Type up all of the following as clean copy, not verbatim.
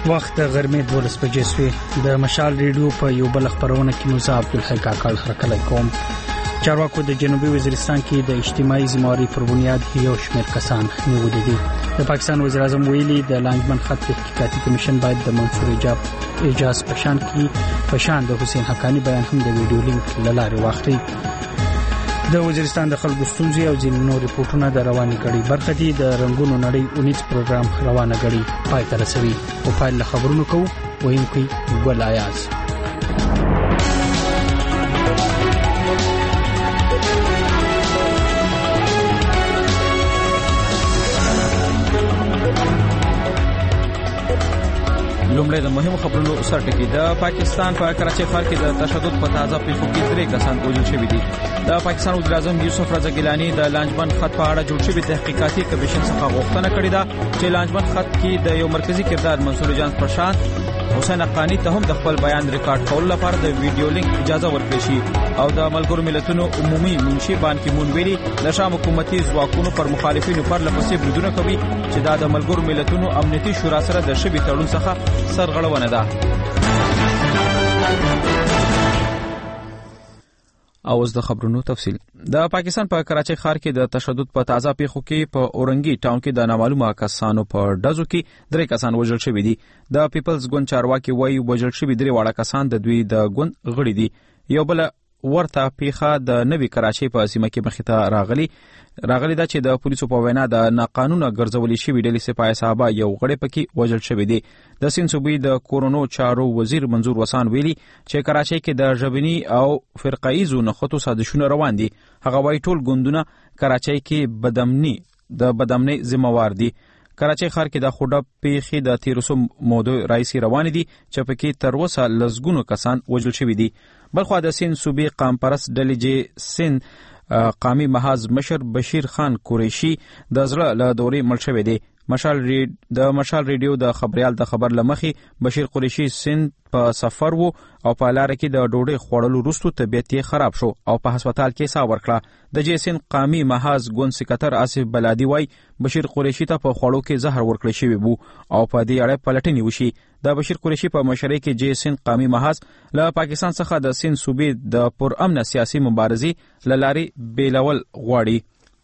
وخت غرمې 12 بجې شوې. د مشال ریډیو په یو بل خبرونه کې نو زه عبدالحق کاکړ هرکلی کوم. چارواکو د جنوبي وزیرستان کې د اجتماعي ذمہواری پر بنیاد یو شمېر کسان نیولي دي. د پاکستان وزیر اعظم ویلي د لانجمن خط تحقیقاتي کمیشن باید د منصور اعجاز پشان د حسین حقانی بیان هم د ویډیو لینک لاره واخلي. د وزیرستان د خلکو ستونزې او ځینې نور ریپورتونه د رواني غړي برخه دي. د رنگونو نړۍ اونیز پروګرام روانه غړي پای ته رسوي او پایله خبرونه کوو. وینکي ګل آیاز. لومړی د مهمو خبرونو سرټکی. د پاکستان په کراچۍ ښار کې د تشدد په تازه پیښو کې 3 کسان وژل شوي دي. د پاکستان وزیر اعظم یوسف رضا ګیلانی د لانجمن خط په اړه جوړ شوی تحقیقاتي کمیشن څخه غوښتنه کړې ده چې لانجمن خط کې د یو مرکزی کردار منصور اعجاز پرشان حسین حقانی ته هم د خپل بیان ریکارډ کولو لپاره د ویډیو لینک اجازه ورکړي شي. او د ملګرو ملتونو عمومي منشي بان کی مون ویلي د شام حکومتي ځواکونو پر مخالفینو پر لپسې بریدونه کوي چې دا د ملګرو ملتونو امنیتي شورا سره د شبي تړون څخه سرغړونه ده. او اوس د خبرونو تفصیل. د پاکستان په کراچۍ ښار کې د تشدد په تازه پیښو کې په اورنګي ټاون کې د نامعلومه کسانو په ډزو کې 3 کسان وژل شوي دي. د پیپلز ګوند چارواکي وایي وژل شوي 3 واړه کسان د دوی د ګوند غړي دي. یو بل ورته پیښه د نوي کراچۍ په سیمه کې مخې ته راغلی ده چې د پولیسو په وینا د ناقانونه ګرځولې شوی ډلې سپاه صحابه یو غړی پکې وژل شوی دی. د سیند صوبې د کورونو چارو وزیر منظور وسان ویلي چې کراچۍ کې د ژبني او فرقایزو نخښتو سازشونه روان دي. هغه وايي ټول ګوندونه کراچۍ کې بدامنۍ ذمہوار دي. کراچۍ ښار کې د خوډه پیښې د 1300 مودو راځي روان دي چې پکې تر اوسه لزګونو کسان وژل شوی دي. بلخو د سیند صوبې قام پرست ډلې جې سیند قامي محاذ مشر بشیر خان قریشي د زړه له دورې مړ شوی دی. مشال ریډیو د خبريال د خبر لمخي بشیر قریشي سند په سفر وو او په لار کې د ډوډۍ خوړلو وروسته طبيعت یې خراب شو او په هسپتال کې ساه ورکړه. د جیسن قامي محاذ ګوند سکتر آصف بلادي وای بشیر قریشي ته په خوړو کې زهر ورکړل شوی وو او په دې اړه پلټنې وشي. د بشیر قریشي په مشرۍ کې جیسن قامي محاذ له پاکستان څخه د سند صوبې د پرامن سیاسي مبارزې لاري بیلول غواړي.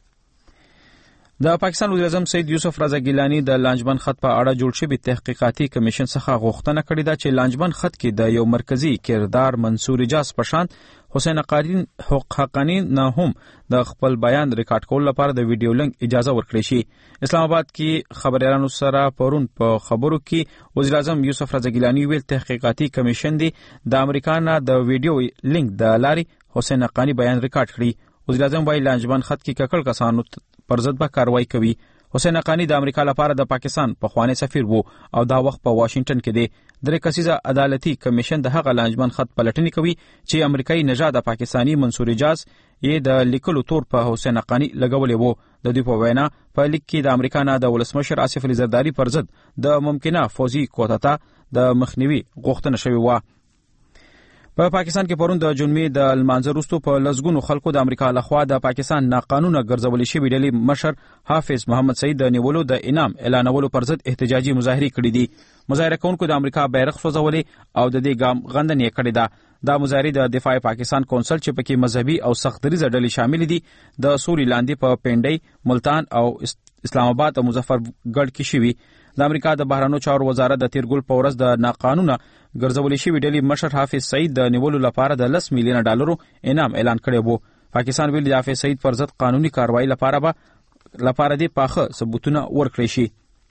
د پاکستان وزیر اعظم سید یوسف رضا ګیلانی د لانجمن خط په اړه جوړ شوی تحقیقاتي کمیشن څخه غوښتنه کړې ده چې لانجمن خط کې د یو مرکزی کردار منصور اعجاز پشان حسین حقانی نه هم د خپل بیان ریکارډ کولو لپاره د ویډیو لینک اجازه ورکړي شي. اسلام آباد کې خبريالانو سره پرون په خبرو کې وزیر اعظم یوسف رضا ګیلانی ویل تحقیقاتي کمیشن دی د امریکا نه د ویډیو لینک د لاري حسین حقانی بیان ریکارډ کړي. وزیر اعظم وايي لانجمن خط کې ککړ کسانو پر ضد به کاروایی کوي. حسین حقانی د امریکا لپاره د پاکستان پخوانی سفیر وو او دا وخت په واشنگټن کې دی. 3 کسیزه عدالتي کمیشن د هغه لانجمن خط پلټنې کوي چې امریکایي نژاد پاکستانی منصور اعجاز یې د لیکلو تور په حسین حقانی لګولې وو. د دوی په وینا په لیک کې د امریکا نه د ولسمشر آصف علي زرداری پر ضد د ممکنه فوزي کوتاه د مخنیوي غوښتنه شوې و. په پاکستان کې پرون د جنمي د المانځه وروسته په لزګونو خلکو د امریکا لخوا د پاکستان ناقانونه ګرځولې شوی ډلې مشر حافظ محمد سعید د نیولو د انعام اعلانولو پر ضد احتجاجي مظاهره کړې دي. مظاهره کوونکو د امریکا بیرغ سوځولې او د دې ګام غندنې کړې ده. دا مظاهره د دفاع پاکستان کونسل چې پکې مذهبي او سختدریزه ډلې شامل دي د سوري لاندې په پنډۍ، ملتان او اسلام آباد او مظفرګړ کې شوي. د امریکا د بهرانو چارو وزارت د تیرګل په ورځ د ناقانونه ګرځولې شوی ډلې مشر حافظ سعید د نیولو لپاره د 10 میلیون ډالرو انعام اعلان کړی وو. پاکستان ویل د حافظ سعید پر ضد قانوني کاروایی لپاره د پاخه ثبوتونه ورکړي شي.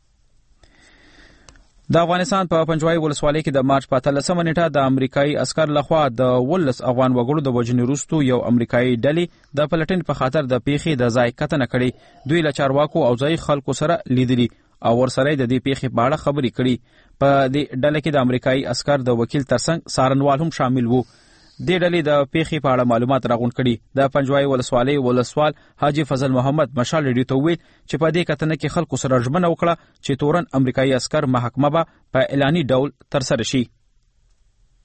د افغانستان په پنجوای ولسوالۍ کې د مارچ په 13 نیټه د امریکایي عسكر لخوا د 18 افغان وګړو د وژنې وروسته یو امریکایي ډلې د پلټنې په خاطر د پیښې د ځای کتنه کړې. دوی له چارواکو او ځای خلکو سره لیدلي او ورسره د دې پیښې په اړه خبرې کړي. په دې ډله کې د امریکایي عسكر د وکیل ترڅنګ سارنوال هم شامل وو. دې ډلې د پیښې په اړه معلومات راغونډ کړي. د پنجوای ولسوالۍ ولسوال حاجی فضل محمد مشال ریډیو ته ویل چې په دې کتنه کې خلکو سره ژمنه وکړه چې تورن امریکایي عسكر محاکمه به په اعلاني ډول ترسره شي.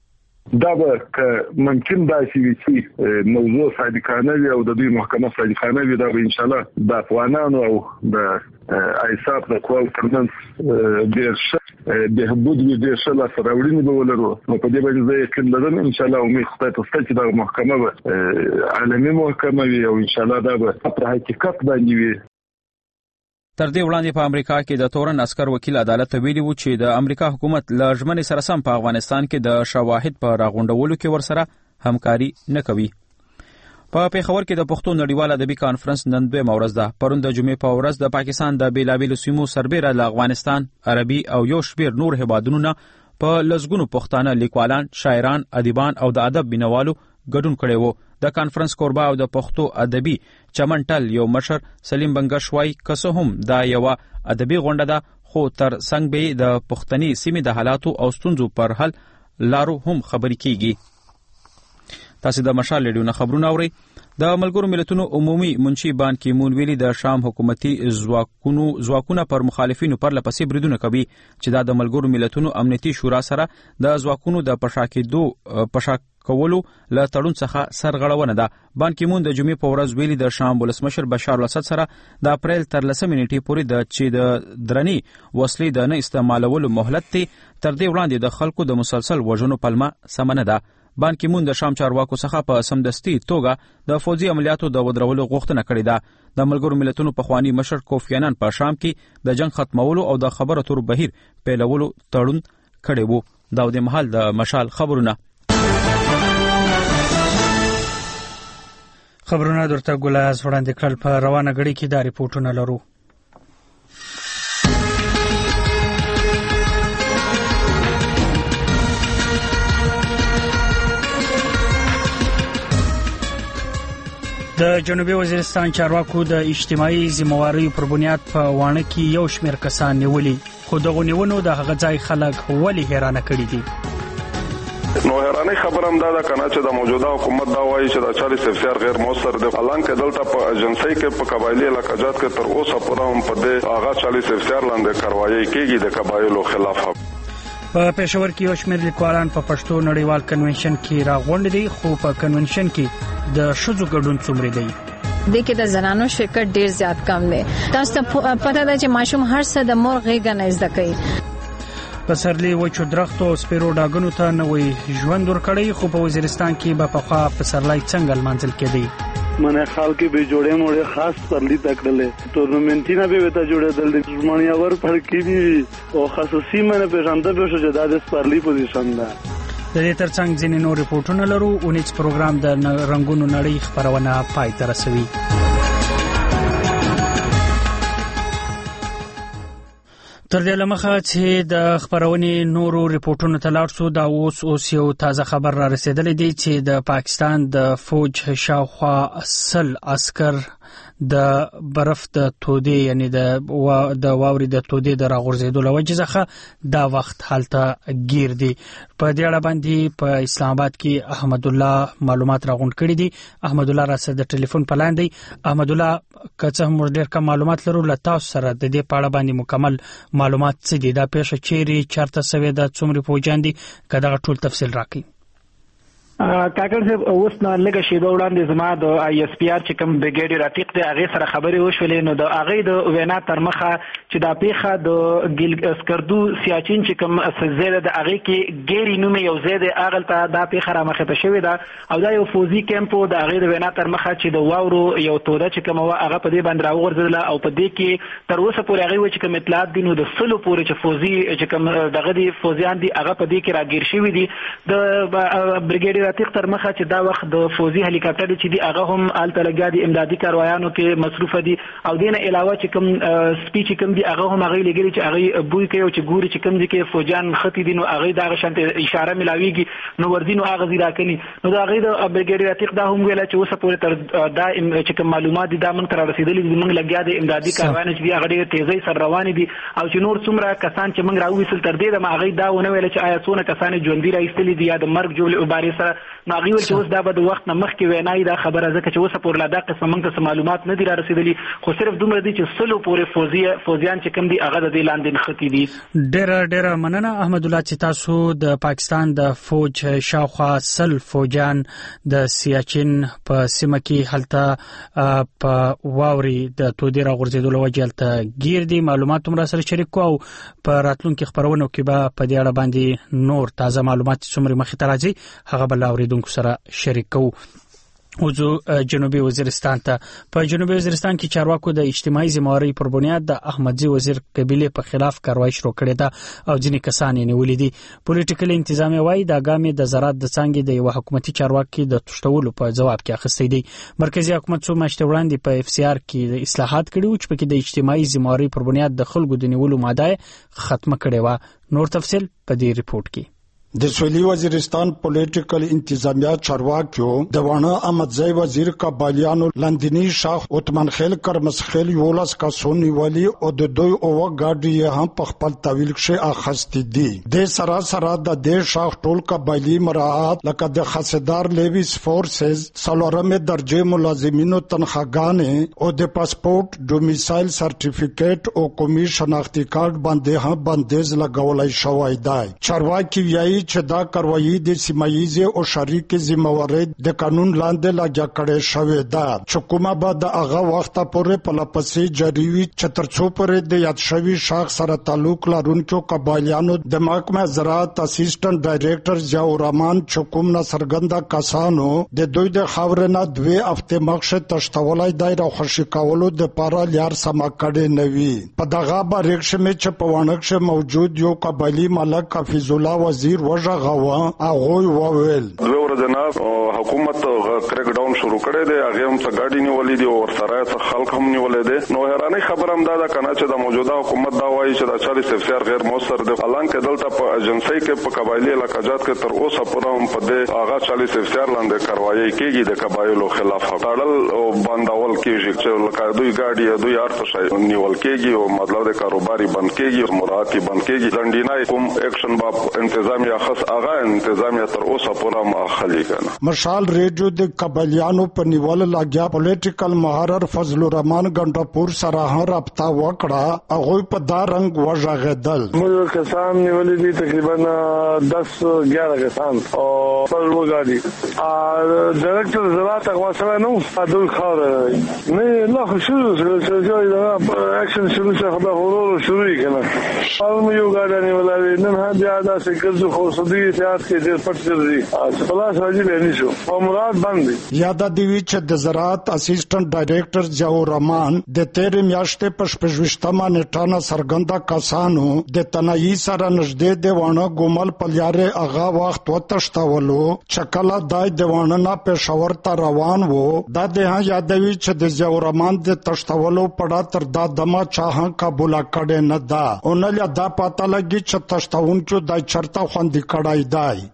دا به ممکن داسې وي چې موضوع صادقانه وي او د دوی محکمه صادقانه وي. دا به ان شاء الله د افغانانو او د ایساف د قواو ترمنځ ډېر ښه بهبود وي، ډېر ښه لاسته راوړنې به ولرو. نو په دې باندې زه یقین لرم ان شاء الله امید خدای ته شته چې دا محکمه به عالمي محکمه وي او ان شاء الله دا به پر حقیقت باندې وي. تر دې وړاندې په امریکا کې د تورن عسكر وکیل عدالت ویلي و چې د امریکا حکومت له ژمنې سره سم په افغانستان کې د شواهد په راغونډولو کې ورسره همکاري نه کوي. په پیښور کې د پښتو نړیوال ادبي کانفرنس نن 2 ورځ ده. پرون د جمعې په ورځ د پاکستان د بیلابیلو سیمو سربېره له افغانستان، عربي او یو شمېر نور هیوادونو نه په لسګونو پښتانه لیکوالان، شاعران، ادیبان او د ادب بینوالو ګډون کړی وو. د کانفرنس کوربه او د پښتو ادبي چمنټل یو مشر سلیم بنگش وای که هم دا یو ادبي غونډه ده، خو تر څنګ به د پښتني سیمې د حالاتو او ستونزو پر حل لارو هم خبرې کیږي. تاسو د مشال ریډیو نه خبرونه اورئ. د ملګرو ملتونو عمومي منشي بان کی مون ویلي د شام حکومتي ځواکونه پر مخالفینو پر لپسې بریدونه کوي چې دا د ملګرو ملتونو امنیتي شورا سره د ځواکونو د پشا کولو له تړون څخه سرغړونه ده. بان کی مون د جمعې په ورځ ویلي د شام ولسمشر بشار الاسد سره د اپریل تر 10 نیټې پورې د چې د درنی وسلې د نه استعمالولو مهلت ته تر دې وړاندې د خلکو د مسلسل وژنو پلمه سمنه ده. بان کی مون د شام چارواکو څخه په سمدستي توګه د فوجي عملیاتو د ودرولو غوښتنه کړې ده. د ملګرو ملتونو پخوانی مشر کوفی عنان په شام کې د جنگ ختمولو او د خبرو اترو بهیر پیلولو تړون کړی وو. دا د محل د مشال خبرونه درته ګولاز وړاندې کړل. په روانه غړي کې دا ریپورتونه لرو. د جنوبي وزیرستان چارواکو د اجتماعي ذمہواری پر بنیاد په وانه کې یو شمېر کسان نیولي، خو دغه نیونو د هغه ځای خلک ولې حیرانه کړي دي. نو حیرانه خبره هم دا ده کنه چې د موجوده حکومت دا وایي چې د 40 افسر غیر موثر دي، حالانکه دلته په ایجنسی کې په قبایلی علاقات کې تر اوسه پورې هم په دې هغه 40 افسر لاندې کاروایی کیږي د قبایلو خلاف. په پېښور کې یو شمېر لیکوالان په پښتو نړیوال کنونشن کې راغونډ دي، خو په کنونشن کې د ښځو ګډون څومره دی؟ د کې د زنانو شرکت ډیر زیات کم دی. تاسو ته پته ده چې ماشوم هر څه د مور غېږه نه زده کوي. پسرلی وچو درختو سپیرو ډاګونو ته نوې ژوند ورکړی، خو په وزیرستان کې به پخوا پسرلی څنګه لمانځل کېدی؟ منه خلک به جوړې موړې خاص پرلی تکړلې ټورنمنټونه به وته جوړېدل د ژمنیا ور فرقې دي او خصوصي منه پیژنده به شو جدا د پرلی پوزیشن ده. د دې ترڅنګ ځینې نور ریپورتونه لرو. اونیز پروګرام د رنگونو نړۍ خبرونه پای ته رسوي. تر دې لمخه چې د خبرونې نورو ریپورتونو ته لاړ شو، دا اوس یو تازه خبر را رسیدلی دی چې د پاکستان د فوج شاوخوا 100 عسكر د برف د تودې یعنی د واوري د تودې د راغورځېدو له وجې څخه دا وخت حالته گیر دي. په دې اړه باندې په اسلام آباد کې احمد الله معلومات راغونډ کړي دي. احمد الله را سره د ټلیفون په لاندې. احمد الله، که څه هم ډېر کم معلومات لرو، له تاسو سره د دې په اړه باندې مکمل معلومات څه دي؟ دا پیښه چیرې چارته سوې ده؟ څومره فوجیان دي؟ که دغه ټول تفصیل راکړئ. کاکړ صاحب، اوس نه لږه شیبه وړاندې زما د آی اس پی آر چې کوم بریګیډیر عتیق دی هغې سره خبرې وشولې، نو د هغې د وینا تر مخه چې دا پیښه د اسکردو سیاچین چې کوم ځای ده د هغې کې ګیري نومې یو ځای دی، هغلته دا پیښه رامخته شوې ده او دا یو فوزي کیمپ و. د هغې د وینا تر مخه چې د واورو یو توده چې کومه وه هغه په دې باندې راوغورځېدله او په دې کې تر اوسه پورې هغې وایي چې کوم اطلاعات دي نو د 100 پورې چې فوزي چې کوم دغه دي فوزیان دي هغه په دې کې راګیر شوي دي. د بریګیډیر عتیق تر مخه چې دا وخت د فوزي هلیکاپټر چې دي هغه هم هلته لګیا دي، امدادي کاروایانو کې مصروفه دي او دې نه علاوه چې کوم سپي چې کوم دي هغه هم هغې لګېدي چې هغې بوی کوي او چې ګوري چې کوم ځای کې فوجیان خطي دي نو هغې د هغه شانتې اشاره ملاویږي نو ورځي نو هغه ځای راکني. نو د هغې د بریګیډیر عتیق دا هم ویله چې اوسه پورې تر دا چې کوم معلومات دي دا موږ ته رارسېدلي دي، موږ لګیا دي امدادي کاروایان چې دي هغه ډېر تیزۍ سره روانې دي او چې نور څومره کسان چې موږ راوویستل تر دې دمه هغې دا ونه ویله چې آیا څونه کسان یې ژوندي راایستلي دي یا د مرګ جوړې بارې سره نو هغه ول چې اوس دا به د وخت نه مخکې وینای دا خبره ځکه چې اوس په لا دغه سمنګ ته معلومات نه دي را رسیدلي خو صرف دومره دي چې سلو پورې فوزیان چې کوم دي هغه د لاندې نختی دي. ډېر مننه احمد الله چې تاسو د پاکستان د فوج شاوخوا 100 فوجان د سیاچن په سیمه کې هلته په واوري د تودې راغورځېدلو وجه هلته ګیر دي. معلومات هم را سره شریک کو او په راتلونکو خبرونو کې به په دې اړه باندې نور تازه معلومات څومره مخې ته راځي هغه بل اوریدونکو سره شریک کوو. وزو جنوبي وزیرستان ته. په جنوبي وزیرستان کې چارواکو د اجتماعي ذمہواری پر بنیاد د احمدزي وزیر قبيله په خلاف کاروایی شروع کړې ده او ځینې کسان یې نیولې دي. پولیټیکل انتظامیه وايي د ګامې د زراعت د څنګه د یو حکومتي چارواکي د تشتولو په جواب کې اخیستې دي. مرکزی حکومت څو میاشتې وړاندې په اف سی آر کې د اصلاحات کړي چې په کې د اجتماعي ذمہواری پر بنیاد د خلکو د نیولو ماده ختمه کړې و. نور تفصیل په دې ریپورت کې. د سویلی وزیرستان پولیټیکل انتظامیه چارواکیو د وانه احمدزی وزیر قبایلیانو لندنی شاخ عثمان خیل کرمسخیل یولس کا سونی ولی او د دوی او گاډي هم په خپل تحویل کې اخستې دي. د سراسر د شاخ ټول قبایلی مراعات لکه د خاصدار لیویس فورسز سلورمه درجه ملازمینو تنخواګانې او د پاسپورت ډومیسایل سرټیفیکیټ او قومي شناختی کارت باندې هم بندیز لګولای شوی دی. چارواکي وایي چې دا کاروایی د سیمایي او شریک ذمہواری د قانون لاندې لګیا کړي شوی ده چې کومه به د هغه وخت پورې په لپسې جاری وي چې ترڅو پورې د یاد شوی شخص سره تعلق لرونکو قبایلیانو د محکمه زراعت اسسټنټ ډایریکټر ضیاء الرحمن چې کوم نه سرګنده کسانو د دوی د خاورنه 2 هفته مخکې تشتولای دایره خوشی کولو د پاره لیار سما کړي نوي. په دغه باریکشمه چې په وانکشه موجود یو قبایلی ملک حفیظ الله وزیر وژغوا هغه وویل دوه ورځې نه حکومت کریک ډاون شروع کړی دی. هغه هم څه گاډي نیولې دي او ورسره څه خلک هم نیولې دي. نو هرانه خبر هم دا کنه چې د موجوده حکومت دا وایي چې د 40 اف غیر موثر دي. حالانکه دلته په ایجنسی کې په قبایلی علاقاجات کې تر اوسه پورې هم په دې هغه 40 اف لاندې کاروایی کیږي د قبایلو خلاف تړل او بندول کیږي چې لکه دوی گاډي دوی ارتش نیول کیږي او مطلب د کاروباري بند کیږي مراتي بند کیږي. لنډینای کوم اکشن با انتظامیه خاص هغه انتظامیه تر اوسه پورې ماخلي کنه. مشال ریډیو د قبایلیانو په نیول لاګیا پولیټیکل مهارر فضل الرحمن ګندپور سره رابطه وکړه. هغه په دا رنگ وژغدل. موږ کسان نیولې دي تقریبا 10-11 کسان او په وګړي ډایرکټر زراعت هغه سره نو عبدل خالد نه لا شروع چې اکشن شروع شوه خبره شروع کړه. او یو ګاډي نیولې نن هم بیا دا څنګه خو صدی سیاست کې ډېر پټ دي خلاص راځي به نشو او مراد باندې یاد دی چې د زراعت اسسټنټ ډایریکټر ضیاء الرحمن د 13 میاشتې په 25مه نیټه سرګنده کسانو د تنایي سره نږدې د وانه ګومل پلیاره هغه وخت وتشتولو چکلا دای د وانه نه پېښور ته روان وو. دا د یادوي چې د ضیاء الرحمن د تشتولو پړه تر دا دمه چاه قبول کړي نه دا اونل دا پاته لګي چې تشتونکو د چرته خوندې کړای دی.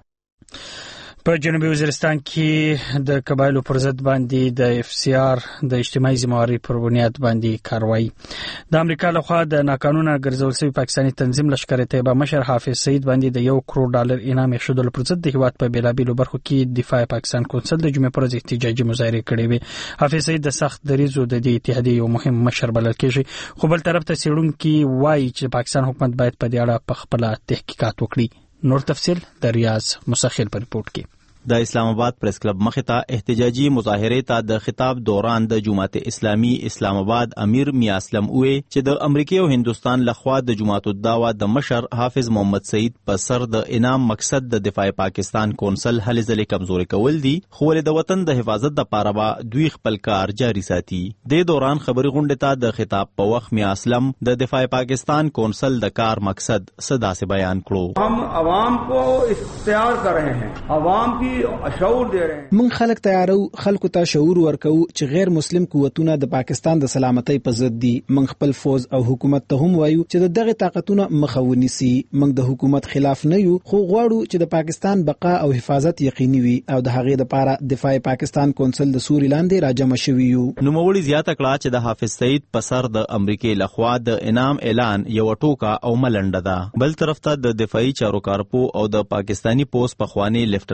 په جنوبي وزیرستان کې د قبایلو پر ضد باندې د اف سی آر د اجتماعي ذمہواری پر بنیاد باندې کاروایی. د امریکا لخوا د ناقانونه ګرځول شوی پاکستاني تنظیم لشکر طیبه مشر حافظ سعید باندې د $1 کروڑ انعام شودل پر ضد د هیواد په بیلابیلو برخو کې دفاع پاکستان کونسل د جمعې پر ورځ احتجاجي مظاهره کړې وې. حافظ سعید د سخت دریزو د دې اتحادیې یو مهم مشر بلل کېږي خو بل طرف ته څېړونکي وایي چې پاکستان حکومت باید په دې اړه په خپل تحقیقات وکړي. نور تفصیل د ریاض مسخیل پر ریپورت کې. د اسلام آباد پریس کلب مخې ته احتجاجي مظاهره ته د خطاب دوران د جماعت اسلامي اسلام آباد امیر میاں اسلم وی چې د امریکا او هندستان لخوا د جماعت الدعوه د مشر حافظ محمد سعید په سر د انعام مقصد د دفاع پاکستان کونسل هلې ځلې کمزوري کول دي خو د وطن د حفاظت لپاره به دوی خپل کار جاري ساتي. د دوران خبري غونډه ته د خطاب په وخت میاں اسلم د دفاع پاکستان کونسل د کار مقصد صدا سے بیان کړو. हम आवाम को इख्तियार कर रहे हैं, आवाम की شعور دے رہے ہیں. من خلک تیارو خلکو ته شعور ورکو چې غیر مسلم قوتونه د پاکستان د سلامتۍ په ضد دي. من خپل فوز او حکومت ته هم وایو چې دغه طاقتونه مخاوني سي. من د حکومت خلاف نه یو خو غواړو چې د پاکستان بقا او حفاظت یقیني وي او د هغې لپاره دفاع پاکستان کونسل د سوري لاندې راجمع شوی یو. نوموړي زیاته کړه چې د حافظ سعید په سر د امریکای لخوا د انعام اعلان یو ټوکا او ملنډه ده. بل طرف ته د دفاعي چارو کارپو او د پاکستانی پوس پخوانی لیفټننټ جنرال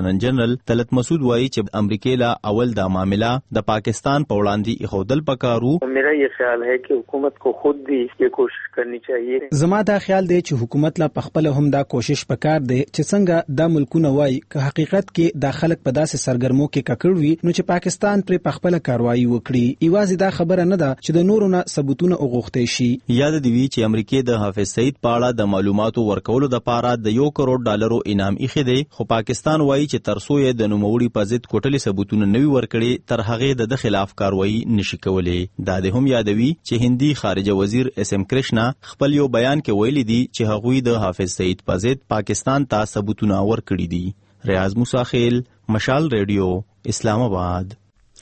جنرال طلعت مسعود وایي چې امریکا لا اول دا معاملہ د پاکستان په وړاندې اخودل پکارو. میرا یہ خیال ہے کہ حکومت کو خود بھی یہ کوشش کرنی چاہیے. زما دا خیال دی چې حکومت لا پخپل هم دا کوشش پکار دی چې څنګه دا ملکونه وای که حقیقت کې دا خلک په داسې سرګرمو کې ککړ وي نو چې پاکستان پر پخپل کاروایی وکړي. ایوازې دا خبره نه ده چې د نورو نه ثبوتونه وغوښتي شي. یاد دی وی چې امریکا د حافظ سعید پاړه د معلوماتو ورکولو د پاره د $1 کروڑ انعام ایښی دی، خو پاکستان وایي چې ترڅو یې د نوموړي په ضد کوټلي ثبوتونه نوي ورکړي تر هغه د خلاف کاروایی نشي کولای. دا د هم یادوي چې هندي خارجه وزیر اس ام کرشنا خپل یو بیان کې ویلي دي چې هغوی د حافظ سعید په ضد پاکستان ته ثبوتونه ورکړي دي. ریاض موسی خیل، مشال ریډیو، اسلام آباد.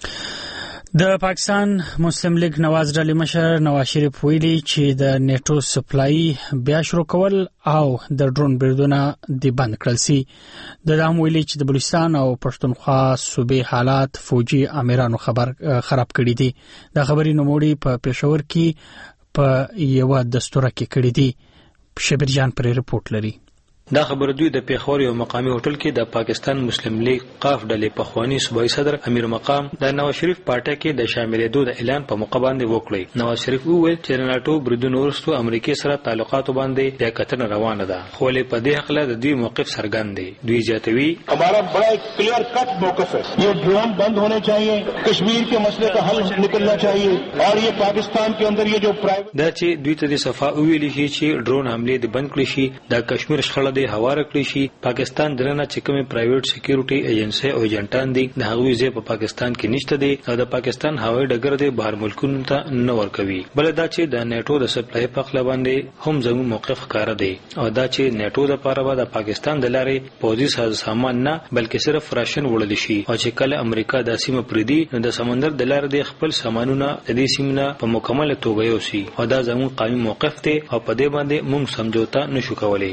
د پاکستان مسلم لیگ نواز ډلې مشر نواز شریف ویلي چې د نیټو سپلای بیا شروع کول او د ډرون بریدونه د بند کړل سي. د دام ویلي چې د بلوچستان او پښتونخوا صوبې حالات فوجي امیرانو خراب کړي دي. دا خبري نوموړي په پېښور کې په یو دستور کې کړي دي. شبیر جان پر رپورټ لري. دا خبر دوی د پیښور یو مقامی هوټل کې د پاکستان مسلم لیگ قاف ډلې پخوانی صوبایي صدر امیر مقام د نواز شریف پارټي کې د شاملېدو د اعلان په موقع باندې وکړی. نواز شریف وویل چې ناتو بریدونو وروسته امریکا سره تعلقات باندې د کتن روانه ده، خو له په دې حق له دوی موقف څرګند دی. دوی زیاتوي हमारा बड़ा क्लियर कट موقف है، ये ड्रोन बंद होने चाहिए، कश्मीर के मसले का हल निकलना चाहिए और ये पाकिस्तान के अंदर ये जो प्राइवेट دا چې دوی ته د صفا ویلي چې ډرون حمله د بند کړي شي، د کشمیر شخړه د هوار کړی شي. پاکستان درنه چې کومه پرایویټ سکیورټي ایجنسی او ایجنټان دي د هغوی ځای په پاکستان کې نشته دي او د پاکستان هوایي ډګر د بهر ملکونو ته نه ورکوي. بل دا چې د نیټو د سپلای په خپل باندې هم زموږ موقف ښکار دی او دا چې نیټو د پاره د پاکستان د لارې پوځي سامان نه بلکې صرف راشن وړل شي او چې کله امریکا د سیمه پردي نو د سمندر د لارې د خپل سامانونه د دې سیمه په مکمل توګه یوسي او دا زموږ قانوني موقف دی او په دې باندې موږ سمجھوتا نشو کولای.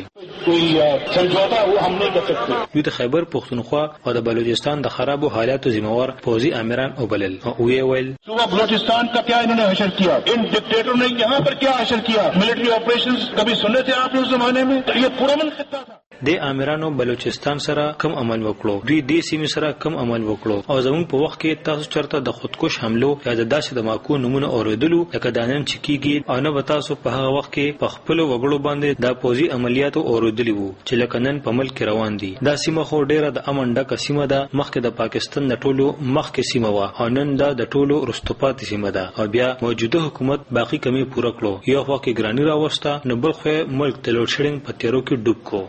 دوی د خیبر پختونخوا او د بلوچستان د خرابو حالاتو ذمہوار پوځي امیران وبلل او ویل صوبہ بلوچستان کا کیا انہوں نے حشر کیا، ان ڈکٹیٹروں نے یہاں پر کیا حشر کیا، ملٹری آپریشنز کبھی سنے تھے آپ اس زمانے میں؟ یہ پرامن خطہ تھا. د امیرانو بلوچستان سره کم عمل وکړو، دوی د سیمې سره کم عمل وکړو او زموږ په وخت کې تاسو چرته د خودکش حملو یا د داسې د ماکو نمونه اوریدلو لکه دانن چکیږي او نه تاسو په هغه وخت کې په خپل وګړو باندې د پوځي عملیاتو اوریدلی وو چې لکه نن په ملک روان دي. دا سیمه خو ډیره د امن ډکه سیمه ده، مخکې د پاکستان د ټولو مخکې سیمه و او نن دا د ټولو رستوپات سیمه ده او بیا موجوده حکومت باقی کمی پوره کړو. یو خو کې ګرانی راوسته نو بل خو ملک د لوډ شیډینګ په تیرو کې ډوب کو.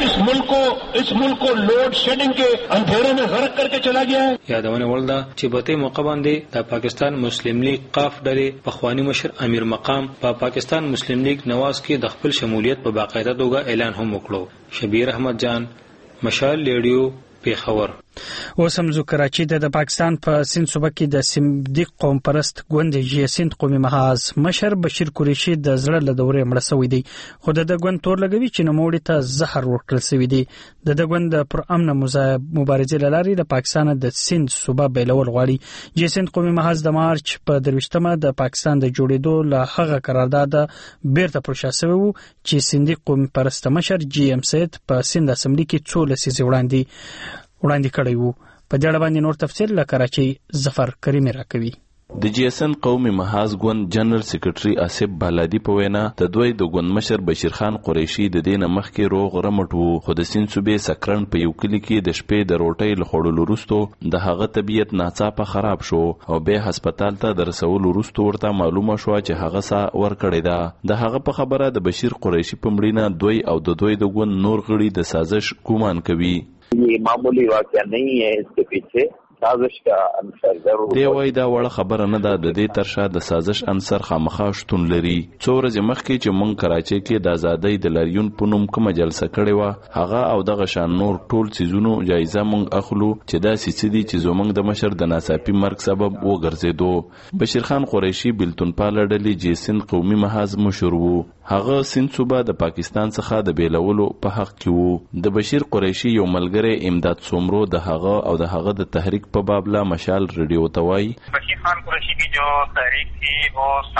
اس ملک کو لوڈ شیڈنگ کے اندھیرے میں غرق کر کے چلا گیا ہے. یادونه ولدا چې په دې موقع باندې د پاکستان مسلم لیگ قاف ډلې پخوانی مشر امیر مقام په پاکستان مسلم لیگ نواز کې د خپل شمولیت په باقاعده توګه اعلان هم وکړو. شبیر احمد جان، مشال ریډیو، پیښور. اوس هم زو کراچي د پاکستان په سند صوبه کې د سیمدي قوم پرست ګوند جی سند قومي محاذ مشر بشیر قریشي د زړه له دورې مړ شوی دی، خو د ګوند تور لګوي چې نوموړي ته زهر ورکړل شوی دی. د ګوند پر امن مبارزې لاري د پاکستان د سند صوبه بیلول غواړي. جی سند قومي محاذ د مارچ په 23مه د پاکستان د جوړېدو له هغه قرارداد بیرته پروشا شوی وو چې سندي قومي پرست مشر جی ام سید په سند اسمبلی کې 14 لسیزې وړاندې کړی وو. په دې اړه باندې نور تفصیل له کراچۍ ظفر کریمي راکوي. د جی اس ان قومي محاذ ګوند جنرال سیکریټري آصف بالادي په وینا د دوی د ګوند مشر بشیر خان قریشي د دینه مخکې روغ رمټ وو، خو د سین صوبې سکرن په یو کلی کې د شپې د روټۍ له خوړلو وروسته د هغه طبیعت ناڅاپه خراب شو او به هسپتال ته د رسولو وروسته ورته معلومه شو چې هغه سا ور کړی ده. د هغه په خبره د بشیر قریشي په مړینه دوی او د دوی د ګوند نور غړي د سازش ګومان کوي. ये मामूली वाक़या नहीं है, इसके पीछे سازش کا عنصر ضرور دی. وای دا وړه خبره نه ده، د دې ترشا د سازش عنصر خامخا شتون لري. څو ورځې مخکې چې مونږ کراچۍ کې د ازادۍ د لاریون په نوم کومه جلسه کړې وه، هغه او دغه شان نور ټول څیزونو جایزه مونږ اخلو چې دا څه دي چې زمونږ د مشر د ناڅاپي مرګ سبب وګرځېدو. بشیر خان قریشي بلتون پاله ډلې جی سند قومي محاذ مشر وو. هغه سند صوبه د پاکستان څخه د بیلولو په حق کې وو. د بشیر قریشي یو ملګری امداد سومرو د هغه او د هغه د تحریک په باب لا مشال ریډیو توای بشیر خان قریشی کی جو تحریک تھی وہ سائنس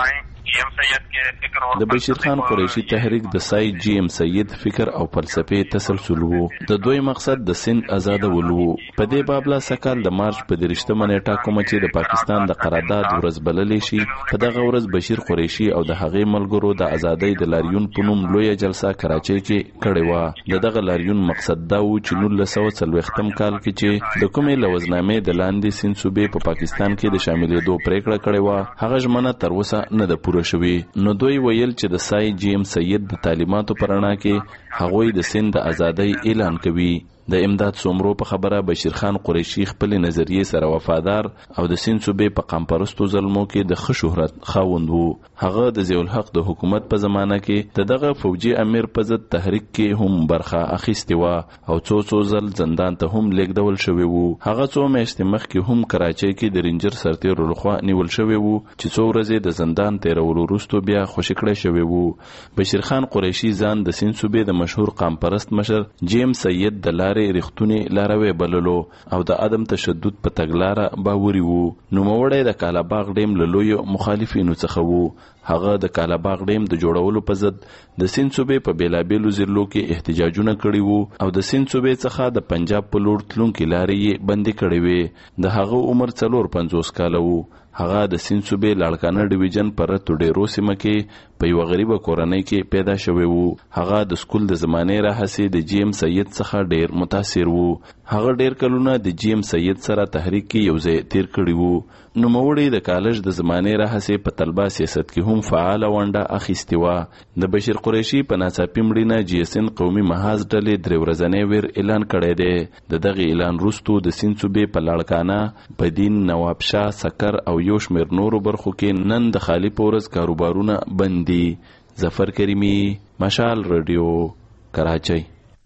د بشیر خان قریشي تحریک د سای جی ام سید فکر او فلسفې تسلسل وو. د دوی مقصد د سند آزادول وو. په دې باب لا سکال د مارچ په 30مه نیټه کوم چې د پاکستان د قرارداد ورځ بللې شي، په دغه ورځ بشیر قریشي او د هغې ملګرو د ازادۍ د لاریون په نوم لویه جلسه کراچۍ کې کړې وه. د دغه لاریون مقصد دا و چې 1940 کال کې چې د کومې لوزنامې د لاندې سند صوبې په پاکستان کې د شاملېدو پریکړه کړې وه، هغه ژمنه تر اوسه نه ده پوره شوې. نو دوی ویل چې د سای جی ام سید د تعلیماتو پر رڼا کې هغوی د سند د ازادۍ اعلان کوي. د امداد سومرو په خبره بشیر خان قریشي خپل نظریې سره وفادار او د سند صوبې په قامپرستو ظلمو کې د ښه شهرت خاوند وو. هغه د ضیاء الحق د حکومت په زمانه کې د دغه فوجي امیر په ضد تحریک کې هم برخه اخیستې وه او څو ځل زندان ته هم لیږدول شوی وو. هغه څو میاشتې مخکې هم کراچۍ کې د رینجر سرتیرو لخوا نیول شوی وو چې څو ورځې د زندان تیرولو وروسته بیا خوشي کړی شوی وو. بشیر خان قریشي ځان د سند صوبې د مشهور قامپرست مشر جیم سید د لارې رښتونی لاروی بللو او د عدم تشدد په تګلاره باوري وو. نوموړی د کالاباغ ډیم له لویو مخالفینو څخه وو. هغه د کالاباغ ډیم د جوړولو په ضد د سند صوبې په بیلابیلو ضلعو کې احتجاجونه کړي وو او د سند صوبې څخه د پنجاب په لور تلونکې لارې یې بندي کړې وې. د هغه عمر 54 کاله وو. هغه د سند صوبې لاړکانه ډیویژن پر رتو ډیرو سیمه کې په یو غریبه کورنۍ کې پیدا شوی وو. هغه د سکول د زمانې راهیسې د جی ام سید څخه ډیر متاثر وو. هغه ډیر کلونه د جی ام سید سره تحریک کې یو ځای تیر کړی وو. نوموړی د کالج د زمانې راهیسې په طلبه سیاست کې هم فعال ونډه اخیستې وه. د بشیر قریشي په ناڅاپي مړینه جی اس ان قومي محاذ ډلې 3 ورځنی ویر اعلان کړی دی. د دغه اعلان وروسته د سند صوبې په لاړکانه، بدین، نوابشاه، سکر او یو شمېر نورو برخو کې نن د خالی پورز کاروبارونه بند دي. ظفر کریمی، مشال رادیو، کراچۍ.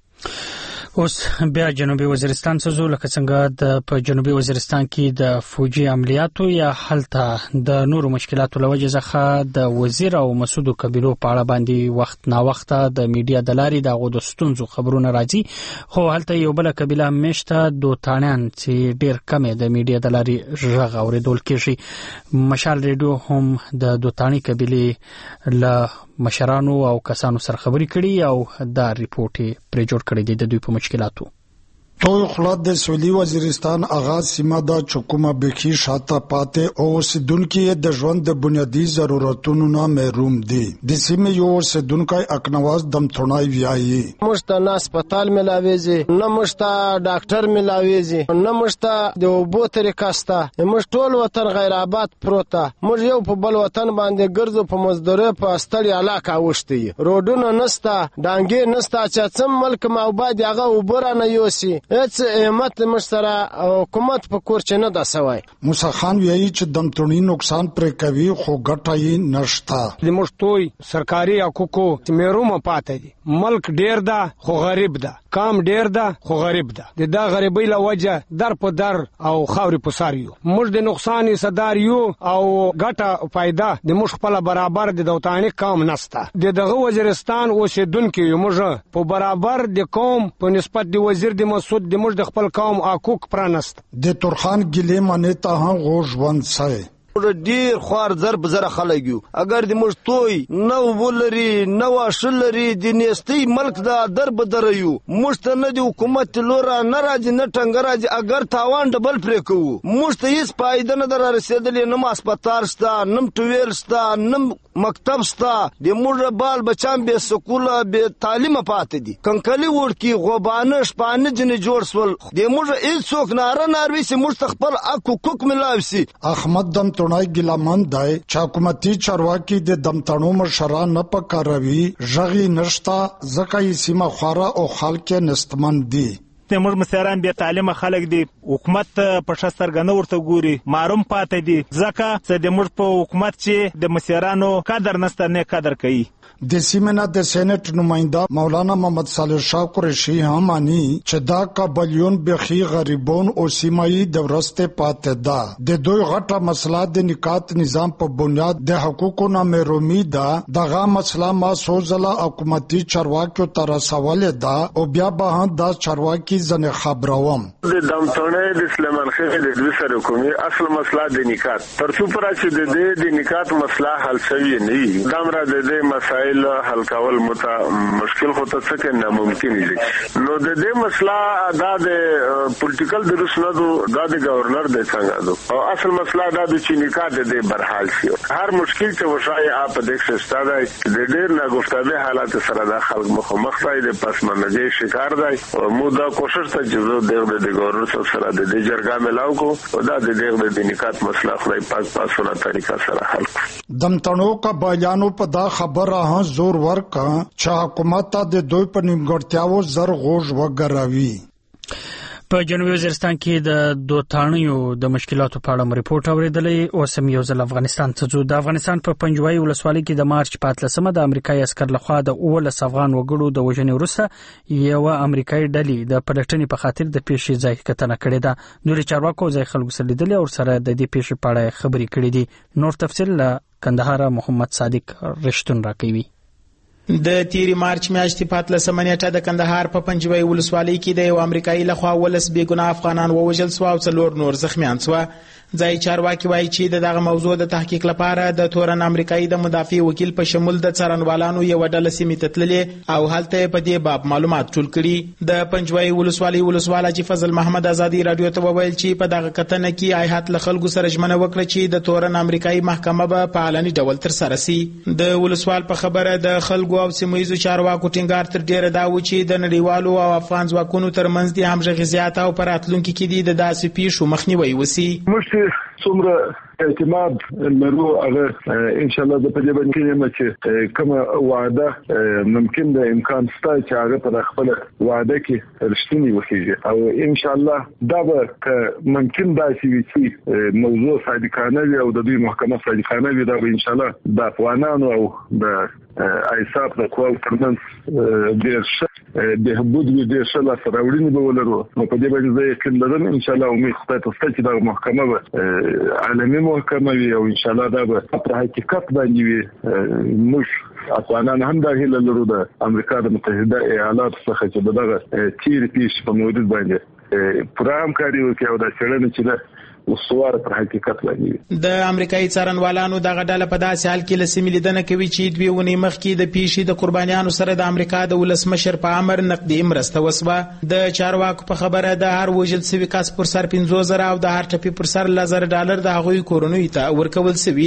اوس بیا جنوبي وزیرستان څخه زو لکه څنګه په جنوبي وزیرستان کې د فوجي عملیاتو یا حالته د نورو مشکلاتو لوجه څخه د وزیر او مسعود قبیلو په اړه باندې وخت نا وخت د میډیا د لارې د غوډستونزو خبرونه راځي. خو حالته یو بل قبیله مشته دوتانیان چې ډیر کم د میډیا د لارې ژغ اوریدل کیږي. مشال ریډیو هم د دوتانی قبیله له مشرانو او کسانو سره خبرې کړي او دا ریپورت پرې جوړ کړی دی د دوی په مشکلاتو. توی خلاد د سویلی وزیرستان آغاز سیمه دا چکومه بکی شاته پاتې او اوسیدونکي د ژوند د بنیادی ضرورتونو نه محروم دي. د سیمې یو اوسیدونکی اکنواز دمتونای ویایي مشته نه هسپتال ملاويږي، نه مشته ډاکټر ملاويږي، نه مشته د اوبو طریقه سته. مش ټول وطن غیر آباد پروته. مش یو په بل وطن باندې ګرځو په مزدوري په استړي علاقه وشتي. روډونه نسته، ډانګې نسته چې څم ملک موباد هغه وبرانه یوسي. هیڅ احمد مشترا حکومت په کور چې نه دا سوای. موسی خان ویایي چې دمتونی نقصان پر کوي خو ګټه یې نشته. د مشتوي سرکاري حقوقو مېرومه پاتې دي. ملک ډیر ده خو غریب ده، کام ډیر ده خو غریب ده. د دا غریبۍ له وجه در په در او خاورې په سر یو. موږ د نقصان صدر یو او ګټه فائدہ د موږ خپل برابر د دوتانی کام نسته. د دغه وزیرستان اوسیدونکو یو موږ په برابر د قوم په نسبت د وزیر د مسعود د موږ د خپل قوم حقوق پرانست. د تورخان ګلې منې ته هم غوښوند سي ډیر خوار ضرب زره خلک یو. اگر د موږ توي نو ولري نو شلري د نيستي ملک دا درب دریو. موږ ته نه د حکومت لورا نه راځي نه ټنګ راځي. اگر تاوان ډبل پرې کوو موږ ته هیڅ فائدہ نه در رسیدلې. نه هسپتال شته، نه ټویل شته، نه مکتب شته. د موږ بال بچان به سکوله به تعلیم پاتې دي. کنکلی ورکی غوبانه شپانه جن جوړ سول. د موږ هیڅ ناره ناروي سي موږ خپل حقوق ملاوي. احمد دم تونای ګلمن دای چې حکومتي چارواکي د دمتانو مشران نه پکاروي ژغي نشتا زکه یې سیمه خورا او خلک نستمن دي. د موږ مسیران به تعلیم خلک دي. حکومت په شسترګنه ورته ګوري، معلوم پاتې دي ځکه چې د موږ په حکومت چې د مسیرانو قدر نسته نه قدر کوي. د سیمه د سېنات نماینده مولانا محمد صالح شاه قریشی هم مانی چې دا قبایلیون بخي غریبون او سیمایي د ورسته پاتې ده د دوی غټه مسله د نکات نظام په بنیاد د حقوقو نه محرومي ده دغه مسله ما سوزله حکومتي چارواکو تر سوال ده او بیا به دا چارواکي ځنه خبروم د دمتونه د سلیمان خېل د دوی سره کومي اصل مسله د نکات تر څو پر چې د نکات مسله حل شوی نه وي دمره د دې مسائل حل کول مشکل خو ته څه کې ناممکن دي نو د دې مسله دا د پولیټیکل درسنه دا د گورنر د څنګه او اصل مسله دا د چینیکات د برحال شي هر مشکل چې وشای اپ د ښستاده د ډېر نه گفتاده حالات سره د خلک مخ د پسمنځي شکار دی مو دا کوشش ته چې د گورنر سره د دې جرګه ملاو کو او دا د دې د نکات مسله خدای پاک پاسونه طریقه سره حل دمتنو کا بیانو په دا خبره ها زور ورکا چې حکومت د دوی په نیمګړتیاو زر غوږ وګراوي په جنوبي وزیرستان کې د دوتانیو د مشکلاتو په اړه ریپورت اوریدلې او سم یو ځل افغانستان ته ځو د افغانستان په پنجوایي ولسوالۍ کې د مارچ 15مه د امریکایي عسكر لخوا د 19 افغان وګړو د وژنې وروسته یو امریکایي ډلې د پلټنې په خاطر د پیښې ځای کتنه کړې ده نور چارواکو ځای خلکو سره لیدل او سره د دې پیښې په اړه خبرې کړې دي نور تفصیل له کندهار محمد صادق رښتون راکوي د تیری مارچ میاشتې 15مه نیټه د کندهار په پنجوایي ولسوالۍ کې د یو امریکایي لخوا 19 بېګناه افغانان ووژل شو او 4 نور زخمیان شو ځای چارواکي وایي چې دغه موضوع د تحقیق لپاره د تورن امریکایي د مدافع وکیل په شمول د څارنوالانو یو ډله سیمې ته تللې او هلته په دې باب معلومات ټول کړي د پنجوایي ولسوالۍ ولسوال حاجي فضل محمد ازادي رادیو ته وویل چې په دغه کتنه کې ایهات له خلکو سره ژمنه وکړه چې د تورن امریکایي محکمه به په علني ډول تر سره سي د ولسوال په خبره د خلکو او سیمایي چارواکو ټینګار تر ډیره دا و چې د نړیوالو او افغان ځواکونو ترمنځ د همغږي زیات او پر راتلونکي کې د داسې پیښو مخنیوي وسی څومره اعتماد لرو هغه ان شاء الله د پدې باندې چې کومه وعده ممکن د امکان شته چې هغه په خپل وعده کې رښتینی وکړي او ان شاء الله دا به ممکن داسې وي چې موضوع صادقانه وي او د دوی محکمه صادقانه وي دا به ان شاء الله د افغانانو او د ایساپ د قوال ترمنځ د بهبود وي د شلا سراوړینې به ولرو نو په دې باندې زه یقین لرم ان شاء الله امید خدای ته چې د محکمه به عالمي محکمه وي او ان شاء الله دا به په حقیقت باندې وي موږ افغانان هم د هیله لرو د امریکا د متحده ایالاتو څخه چې دغه تیر پیښ په موجود باندې پرام کاری وکړي او د چلنې چې وسوار پر حقیقت باندې د امریکایي څارنوالانو دغه ډله په داسې حال کې لسمې لیدنه کوي چې دوی ونی مخکې د پیښې د قربانیانو سره د امریکا د ولسمشر په امر نقدي مرسته وسوه د چارواکو په خبره د هر وژل شوي کس پر سر 15000 او د هر ټپي پر سر $1000 د هغوی کورنۍ ته ورکول شوي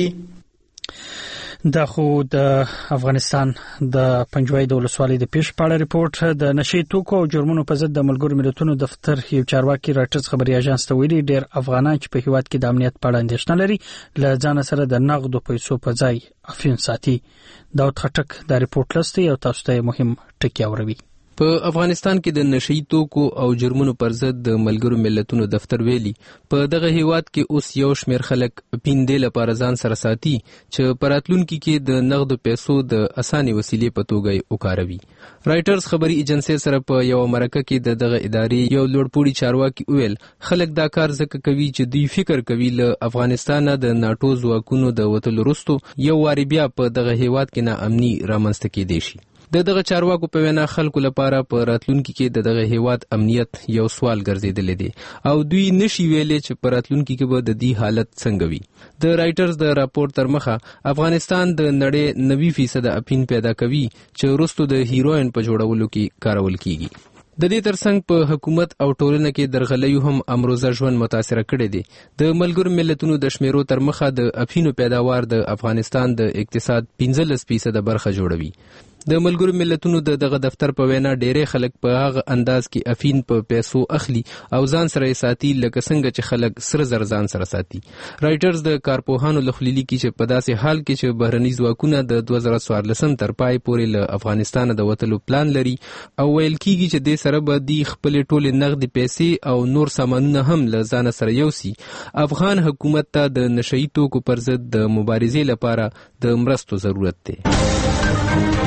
دا خو د افغانستان د پنجوایي د ولسوالۍ د پیښ په اړه ریپورت د نشي توکو او جرمونو په ضد د ملګرو ملتونو دفتر یو چارواکي راټرز خبري اژانس ته ویلي ډېر افغانان چې په هیواد کې د امنیت په اړه اندېښنه لري له ځان سره د نقدو پیسو په ځای افیون ساتي داود خټک دا ریپورت لستي او تاسو ته مهم ټکی اوروي په افغانستان کې د نشئی توکو او جرمونو پر ضد د ملګرو ملتونو دفتر ویلي په دغه هیواد کې اوس یو شمېر خلک پیندې لپاره ځان سره ساتي چې په راتلونکي کې د نقدو پیسو د اساني وسیلې په توګه وکاروي رائټرز خبري ایجنسی سره په یو مرکه کې دغه ادارې یو لوړپوړي چارواکي ویل خلک دا کار ځکه کوي چې دوی فکر کوي له افغانستان د ناتو ځواکونو د وتلو وروسته یو واری بیا په دغه هیواد کې ناامني رامنځته کېدای شي دغه چارواکو په وینا خلکو لپاره په راتلونکي کې دغه هیواد امنیت یو سوال ګرځیدل دي او دوی نشي ویلې چې په راتلونکي کې به د دې حالت څنګه وي د رائټرز د راپور تر مخه افغانستان د نړۍ 90% اپین پیدا کوي چې وروسته د هیروین په جوړولو کې کارول کیږي د دې ترڅنګ په حکومت او ټولنه کې درغلیو هم امروزه ژوند متاثر کړي دي د ملګرو ملتونو د شمیرو تر مخه د افینو پیداوار د افغانستان د اقتصاد 15% برخه جوړوي د ملګرو ملتونو دغه دفتر په وینا ډېرې خلک په هغه انداز کې افین په پیسو اخلي او ځان سره ساتي لکه څنګه چې خلک سره زر ځان سره ساتي رائټرز د کارپوهانو لخلیلی کې چې په داسې حال کې چې بهرني ځواکونه د 2014 تر پای پورې له افغانستان د وتلو پلان لري او ویل کیږي چې د سره به د خپل ټول نقد پیسې او نور سامانونه هم له ځان سره یوسي افغان حکومت ته د نشئی توکو پر ضد د مبارزې لپاره د مرستو ضرورت دی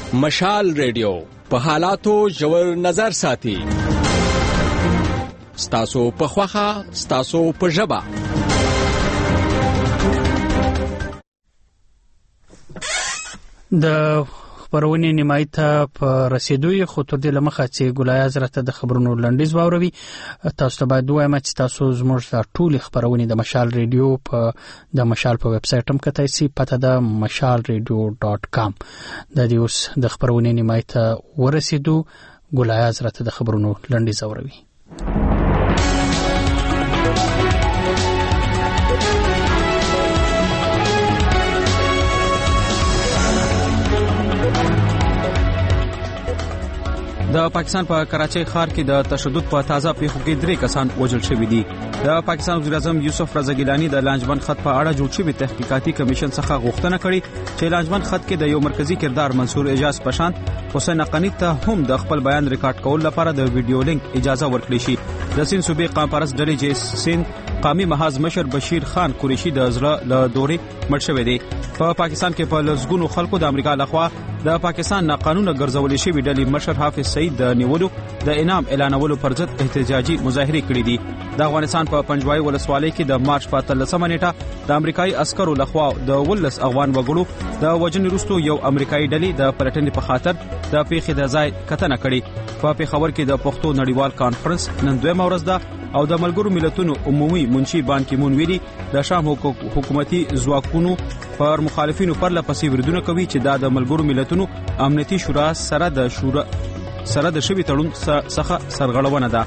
مشال ریډیو په حالاتو ژور نظر ساتي. ستاسو په خوخه، ستاسو په ژبه. د خبرونې نیمایي ته په رسیدو یې خو تر دې لمخه چې ګلای حضرت د خبرونو لنډیز واوروي. تاسو ته باید وایم چې تاسو زموږ د ټولې خبرونې د مشال ریډیو په د مشال په ویب سټ هم کتای شئ. پته ده mashalradio.com. د دې اوس د خبرونې نیمایي ته ورسیدو. ګلای حضرت د خبرونو لنډیز واوروي. د پاکستان په کراچۍ ښار کې د تشدد په تازه پیښو کې 3 کسان وژل شوي دي. د پاکستان وزیر اعظم یوسف رضا ګیلانی د لانجمن خط په اړه جوړ شوی تحقیقاتي کمیشن څخه غوښتنه کړې چې لانجمن خط کې د یو مرکزی کردار منصور اعجاز پشان حسین اقانی ته هم د خپل بیان ریکارډ کول لپاره د ویډیو لینک اجازه ورکړي شي. د سین صوبې قام پرست ډلې چې سین قامي محاذ مشر بشیر خان قریشي د زړه له دورې مړ شوی دی. په پاکستان کې په لږګونو خلکو د امریکا لخوا د پاکستان ناقانونه ګرځولې شوی ډلې مشر حافظ سعید د نیولو د انعام اعلانولو پر ضد احتجاجي مظاهره کړې دي. د افغانستان په پنجوایي ولسوالۍ کې د مارچ په 13مه نیټه د امریکایي عسکرو لخوا د 12 افغان وګړو د وژنې وروسته یو امریکایي ډلې د پلټنې په خاطر د پیښې د ځای کتنه کړې. په پیښور کې د پښتو نړیوال کانفرنس نن 2مه ورځ ده او د ملګرو ملتونو عمومي منشي بان کی مون ویلي د شام حکومتي ځواکونو پر مخالفینو پرله پسې وردونه کوي چې دا د ملګرو ملتونو امنیتي شورا سره د شوي تړون څخه سرغړونه ده.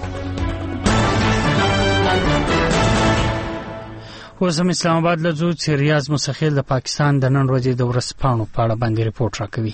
اوس هم اسلام آباد لزو چې ریاض مسخیل د پاکستان د نن ورځې د ورځپاڼو په اړه باندې ریپورت راکوي.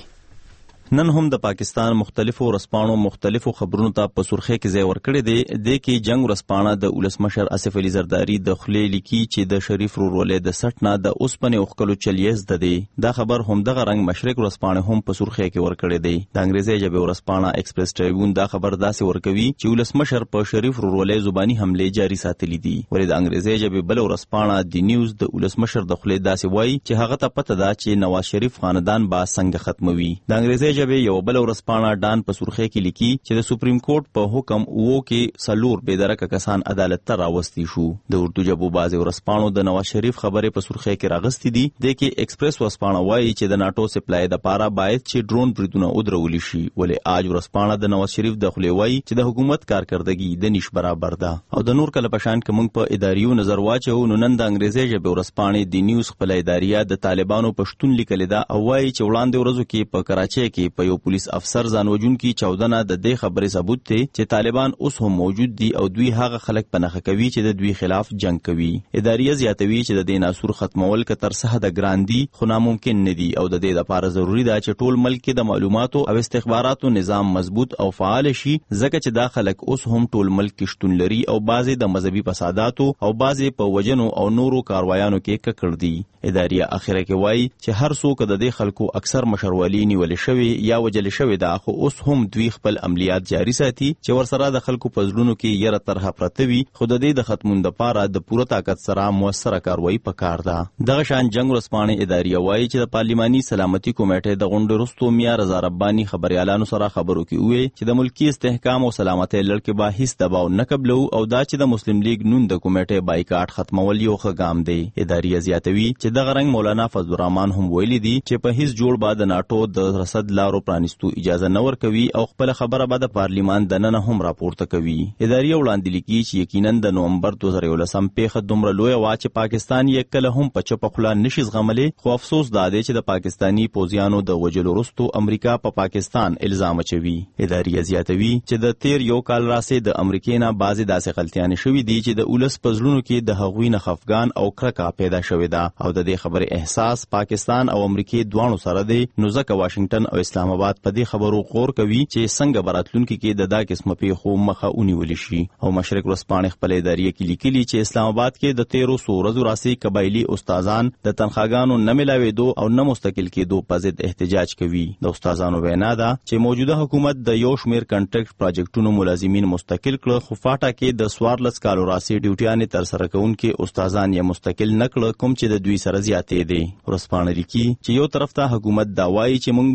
نن هم د پاکستان مختلفو ورځپاڼو مختلفو خبرونو ته په سرخی کې ځای ورکړی دی. د کې جنگ ورځپاڼه د ولسمشر آصف علي زرداری د خلی لیکي چې د شریف رورولې د سټنا د اوسپنې اوخکلو چلیز ده دی. دا خبر هم دغه رنگ مشرق ورځپاڼه هم په سرخی کې ورکړی دی. د انګریزي ژبې ورځپاڼه ایکسپریس ټریبیون دا خبر داسې ورکوي چې ولسمشر په شریف رورولې زبانی حمله جاری ساتلې دي. ولې د انګریزي ژبې بل ورځپاڼه د نیوز د ولسمشر د خلی داسې وایي چې هغه ته پته ده چې نواز شریف خاندان با څنګه ختموي. د انګریزي یو بل ورځپاڼه ډان په سرخی کې لیکي چې د سپریم کورټ په حکم وو کې سلور بېدرکه کسان عدالت ته راوستي شو. د اردو ژبو بعضې ورځپاڼو د نواز شریف خبرې په سرخی کې راغستې دي. د کې ایکسپریس ورځپاڼه وایي چې د ناټو سپلای د پاره باید چې ډرون بریدونه ودرول شي. ولې آج ورځپاڼه د نواز شریف د خولې وایي چې د حکومت کارکردګي د نش برابر ده. او د نور کله پشان کې موږ په اداریو نظر واچو نو نن د انګریزي ژبې ورځپاڼې د نیوز خپل اداریه د طالبانو پښتون لیکل ده او وایي چې وړاندې ورځو کې په کراچۍ کې په یو پولیس افسر ځانوجون کی 14 د دې خبرې ثبوت ته چې طالبان اوس هم موجود دي او دوی هغه خلک پنهخه کوي چې د دوی خلاف جنگ کوي. اداریه زیاتوي چې د دې ناسور ختمول ک تر څه د ګراندي خو ناممکن نه دي او د دې لپاره ضروری ده چې ټول ملک کې د معلوماتو او استخباراتو نظام مضبوط او فعال شي ځکه چې دا خلک اوس هم ټول ملک کې شتون لري او بعضې د مذهبي فساداتو او بعضې په وجنو او نورو کاروایانو کې ککړ دي. اداریه اخره کې وایي چې هر څوک د دې خلکو اکثر مشرولي نیول شوی یا وجل شوی دا خو اوس هم دوی خپل عملیات جاری ساتي چې ورسره د خلکو په زړونو کې یره طرح پرته وي خو د دې د ختمون لپاره د پوره طاقت سره موثره کاروایی پکار ده. دغه شان جنگ ورځپاڼې اداریه وایي چې د پارلیماني سلامتي کمیټې د غونډې وروسته میا رضا رباني خبريالانو سره خبرو کې وې چې د ملکی استحکام او سلامتۍ لړ کې به هیڅ دباو نه قبلو او دا چې د مسلم لیگ نون د کمیټې بایکاټ ختمول یو ښه ګام دی. اداریه زیاتوي چې دغه رنګ مولانا فضل الرحمن هم ویلي دي چې په هیڅ جوړ بعد ناټو د رصد لارو پرانستو اجازه نه ورکوي او خپل خبره به د پارلیمان دننه هم راپورته کوي. اداریه وړاندې لیکي چې یقینا د نومبر 2011 پیښه دومره لویه وه چې پاکستان یې کله هم په چپه خوله نشي زغملی خو افسوس دا دی چې د پاکستاني پوځیانو د وژلو وروسته امریکا په پاکستان الزام اچوي. اداریه زیاتوي چې د تیر یو کال راسې د امریکې نه بعضې داسې غلطیانې شوي دي چې د اولس په زړونو کې د هغوی نه خفګان او کرکه پیدا شوې ده او د دې خبرې احساس پاکستان او امریکې دواړو سره دی. نو ځکه واشنگټن او اسلام آباد په دې خبرو غور کوي چې څنګه براتلونکي کې د دا قسمه پیښو مخه ونیول شي. او مشرق ورځپاڼې خپل اداریه کې لیکلي چې اسلام آباد کې د 1300 ورځو راسې قبایلی استادان د تنخواګانو نه ملاوېدو او نه مستقل کېدو په ضد احتجاج کوي. د استادانو وینا ده چې موجوده حکومت د یو شمېر کنټریکټ پروجیکټونو ملازمین مستقل کړ خو فاټا کې د 14 کالو راسې ډیوټیانې ترسره کوونکي استادان یې مستقل نه کړ کوم چې د دوی سره زیاتې دي. ورځپاڼه لیکي چې یو طرف ته حکومت دا وایي چې موږ به د تعلیم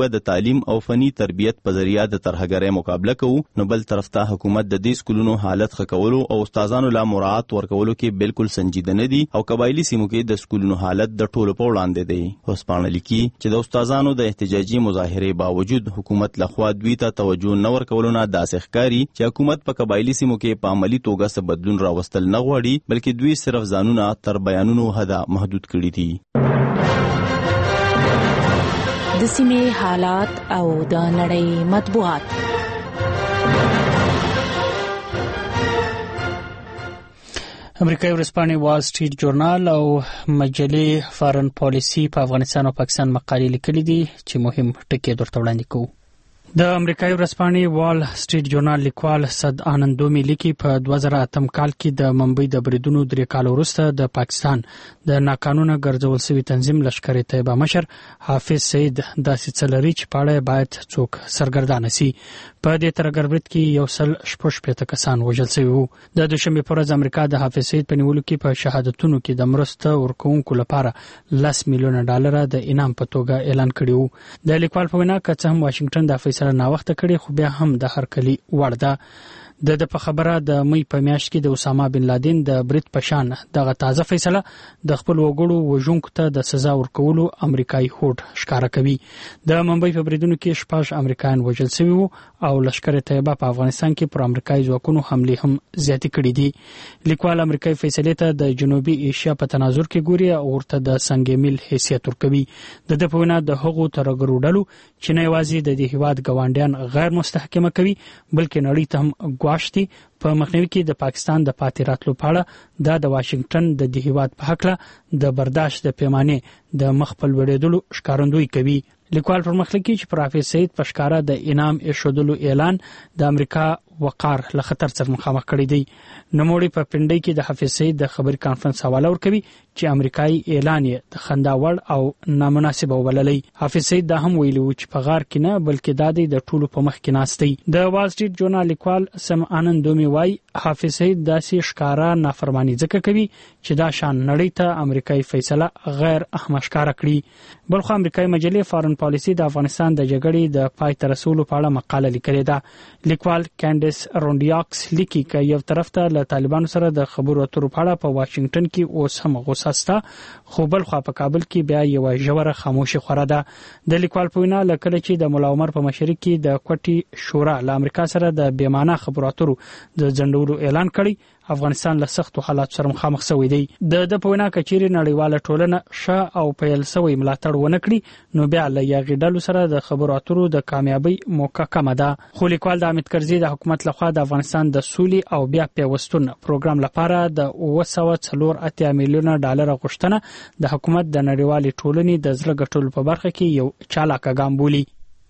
تعلیم او فني تربیت په ذریعہ د ترهګرۍ مقابله کوو، نو بل طرف ته حکومت د دې سکولونو حالت ښه کولو او استادانو لا مراعات ورکولو کې بالکل سنجیده نه دي او قبایلی سیمو کې د سکولونو حالت د ټولو په وړاندې دی. اوسپاڼه لیکي چې د استادانو د احتجاجي مظاهرې باوجود حکومت لخوا دوی ته توجه نه ورکولو نه داسې ښکاري چې حکومت په قبایلی سیمو کې په عملي توګه څه بدلون راوستل نه غواړي، بلکې دوی صرف ځانونه تر بیانونو حده محدود کړي دي. د سیمې حالات او د نړۍ مطبوعات. امریکایي ورځپاڼې وال سټریټ جورنال او مجلې فارن پالیسی په افغانستان او پاکستان مقالې لیکلي دي چې مهم ټکي درته وړاندې کوو. د امریکایي ورځپاڼې وال سټریټ جورنال لیکوال صد آنندومي لیکي په 2008 کال کې د ممبئی د بریدونو 3 کال وروسته د پاکستان د ناقانونه ګرځول شوی تنظیم لشکر طیبه مشر حافظ سعید داسې څه لري چې پاړه باید څوک سرګردانه سي. په دې ترهګر برید کې 160 کسان وژل شوي وو. د دوشنبه پر ورځ امریکا د حافظ سعید په نیولو کې په شهادتونو کې د مرسته ورکوونکو لپاره $10 میلیون د انعام په توګه اعلان کړی وو. د لیکوال په وینا که څه هم واشنگټن د فیصله نا وخت کړي خو بیا هم د هرکلی وړ ده. د په خبره د مې په میاشت کې د اسامه بن لادن د برید په شان دغه تازه فیصله د خپل وګړو وژونکو ته د سزا ورکولو امریکایي هوډ ښکارا کوي. د ممبئی په بریدونو کې 6 امریکایان وژل شوي وو او لشکر طیبه په افغانستان کې پر امریکایي ځواکونو حمله هم زیاتې کړې دي. لیکوال امریکایي فیصله ته د جنوبي ایشیا په تناظر کې ګوري او ورته د سنگ میل حیثیت ورکوي. د په وینا د هغو ترهګرو ډلو چې نه یوازې د دې هیواد ګاونډیان غیر مستحکمه کوي بلکې نړۍ ته هم غواړي په مخنیوي کې د پاکستان د پاتې راتلو په اړه د واشنگټن د دې هیواد په حق له د برداشت د پیمانې د مخفل وړېدلو ښکارندویي کوي. لیکوال پر مخ لیکي چې پر حافظ سعید په ښکارا د انعام ایښودلو اعلان د امریکا وقار له خطر سره مخامخ کړی دی. نوموړي په پنډۍ کې د حافظ سعید د خبري کانفرنس حواله ورکوي چې امریکایي اعلان یې د خندا وړ او نامناسب وبللی. حافظ سعید دا هم ویلي و چې په غار کې نه بلکې د ټولو په مخ کې ناست دی. د وال سټریټ جورنال لیکوال سم آنندومي وايي حافظ سعید داسې ښکارا نافرمانی ځکه کوي چې دا شان نړۍ ته امریکایي فیصله غیر احمقانه کړی. بلخو امریکایي مجلې فارن پالیسی د افغانستان د جګړې د پای ته رسولو په اړه مقاله لیکلې ده. لیکوال کینډیس رونډیاکس لیکي چې یو طرف ته له طالبانو سره د خبرو اترو په اړه په واشنگټن کې اوس هم غوسه سته خو بل خو په کابل کې بیا یو ژوره خاموشي خوره ده. د لیکوال په وینا لکه چې د مولا عمر په مشرۍ کې د کوټي شورا له امریکا سره د بیمانه خبرو اترو د ځندولو اعلان کړی افغانستان له سختو حالات سره مخامخ شوی دی. د په وینا کچېری نړیواله ټولنه ش او پیل سوی ملاتړ ونه کړي نو بیا له یاغي ډلو سره د خبرو اترو د کامیابی موقع کم ده. خو لیکوال د حامد کرزي د حکومت لخوا د افغانستان د سولې او بیا پیوستون پروګرام لپاره د $904 میلیون غوښتنه د حکومت د نړیوالې ټولنې د زړه ګټلو په برخه کې یو چالاکه ګام بولي.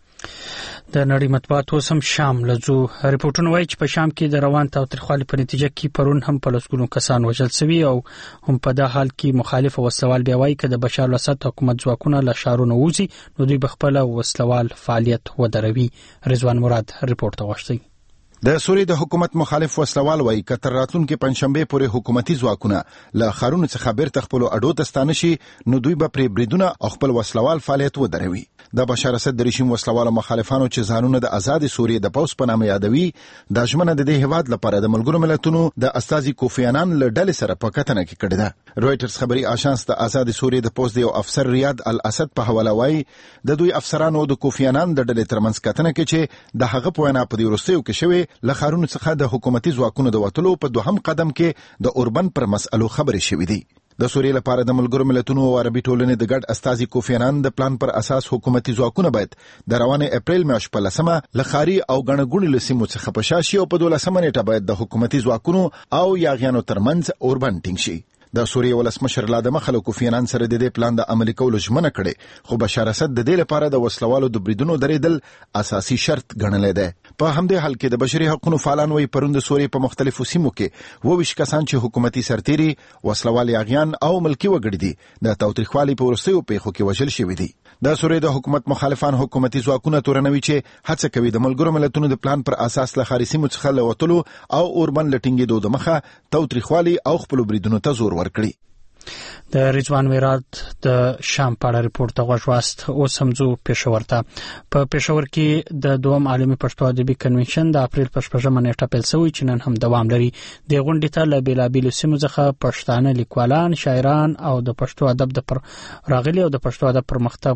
د نړۍ مطبوعات اوس هم شام لزو ریپورتونه وایي چې په شام کې د روان تاوتریخوالي په نتیجه کې پرون هم په لسګونو کسان وژل شوي او هم په دا حال کې مخالف وسلوال بیا وایي چې د بشار الاسد حکومت ځواکونه له ښارونو وځي نو دوی به خپل وسلوال فعالیت ودروي. رضوان مراد ریپورت غوښتي. د سوریې د حکومت مخالف وسلوال وایي چې تر راتلونکي پنځشنبه پورې حکومتي ځواکونه له ښارونو څخه بیرته خپل اډو ته ستانه شي نو دوی به پرې بریدونه او خپل وسلوال فعالیت ودروي. د بشار اسد د رژیم وسلوال مخالفانو چې ځانونه د آزاد سوریې د پوس په نامه یادوي د ژمنه د دې هواد لپاره د ملګرو ملتونو د استازي کوفی انان له ډلې سره په کتنه کې کړی ده. رويټرز خبري آژانس د آزاد سوریې د پوس د یو افسر ریاض الاسد په حواله وایي د دوی افسرانو د کوفی انان د ډلې ترمنځ کتنه کې چې د هغه په وینا په دې وروستیو کې شوی له ښارونو څخه د حکومتي ځواکونو د وټلو په دوهم قدم کې د اوربن پر مسئلو خبرې شوې دي. د سوریې لپاره د ملګرو ملتونو او عربي ټولنې د ګډ استازي کوفی انان د پلان پر اساس حکومتي ځواکونه باید د روانه اپریل میاشتې په 10مه لخاري او غنګونی لسیمو څخه په شاشي او په 12مه نیټه باید د حکومتي ځواکونو او یاغیانو ترمنځ اوربن ټینګ شي. د سوریې ولسمشر لا د مخالو کوفی انان سره د دې پلان د عملي کولو ژمنه کړې خو بشار اسد د دې لپاره د وسلوالو د بریدونو درېدل اساسي شرط ګڼلی دی. په همدې حال کې د بشري حقوقو فعالان وایي پرون د سوریې په مختلفو سیمو کې 22 کسان چې حکومتي سرتیري وسلوال یاغیان او ملکی وګړي دي د تاوتریخوالي په وروستیو پیښو کې وژل شوي دي. د سوریې د حکومت مخالفان حکومتي ځواکونه تورنوي چې هڅه کوي د ملګرو ملتونو د پلان پر اساس له خاري سیمو څخه لوتلو او اوربن لټینګېدو د مخه تاوتریخوالي او خپل بریدونو ته زور ورکړي. د رضوان میرات د شام په اړه ریپورت ته غوږ واست. اوس هم ځو پېښور ته. په پېښور کې د دوم عالمي پښتو ادبي کنونشن د اپریل په 8 نیټه پیل شوی چې نن هم دوام لري. د غونډې ته له بیلابیلو سیمو څخه پښتانه لیکوالان، شاعران او د پښتو ادب د راغلي او د پښتو ادب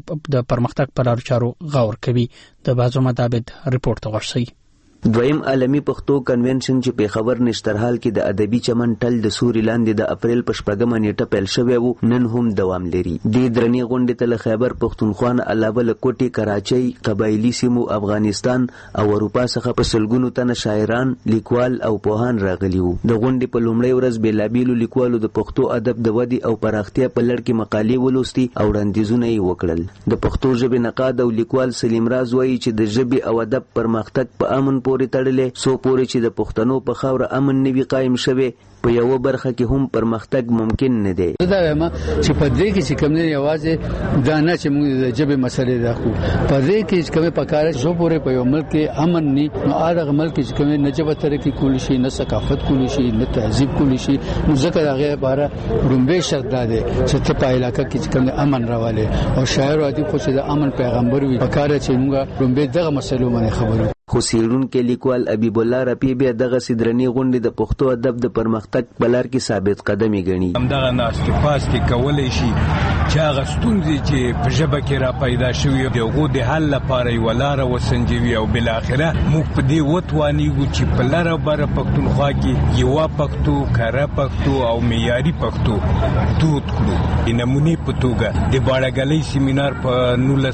پرمختګ په لارو چارو غور کوي. د بازو مدابد ریپورت ته غوږ شئ. دویم عالمی پښتو کنونشن چې په خبر نشترحال کې د ادبي چمن ټل د سوري لاندې د اپریل په 8 نیټه پیل شوی وو، نن هم دوام لري. د درنې غونډې ته له خیبر پښتونخوا علاوه له کوټي، کراچۍ، قبایلی سیمو، افغانستان او اروپا څخه په سلګونو تنه شاعران، لیکوال او پوهان راغلي وو. د غونډې په لومړۍ ورځ بیلابیلو لیکوالو د پښتو ادب د ودې او پراختیا په لړ کې مقالې ولوستي او وړاندیزونه یې وکړل. د پښتو ژبې نقاد او لیکوال سلیم راز وایي چې د ژبې او ادب پرمختګ په امن پورې تړلې، سو پورې چې د پښتنو په خاوره امن نوي قائم شوی، په یو برخه کې هم پرمختګ ممکن نه دی. دا وایم چې په دې کې چې کوم نه یوازې دا نه چې موږ د ژبې مسلې راخو، په دې کې چې کومه پکاره سو پورې په یو ملک کې امن ني، نو هغه ملک چې کومه نه جبه ترقی کولی شي، نه ثقافت کولی شي، نه تهذیب کولی شي. نو ځکه هغه باره رومبه شرط ده چې ته په علاقه کې کوم امن راواله او شاعر او ادیب خو چې د امن پیغمبر وي، پکاره چې موږ رومبه دغه مسلو باندې خبرو. خو سیرونکو لیکوال حبیب الله رفیع بیا دغه سدرنی غونډې د پښتو ادب د پرمختګ په لار کې ثابت قدمي ګڼي. همدغه ناستفاس کې کولای شي چې هغه ستونزې چې په ژبه کې را پیدا شوې د هغو د حل لپاره یوه لاره وسنجوي او بالاخره موږ په دې وتوانیږو چې په لاره بره پښتونخوا کې یوه پښتو، کره پښتو او معیاري پښتو دود کړو. د نمونې په توګه د باړهګلۍ سیمینار په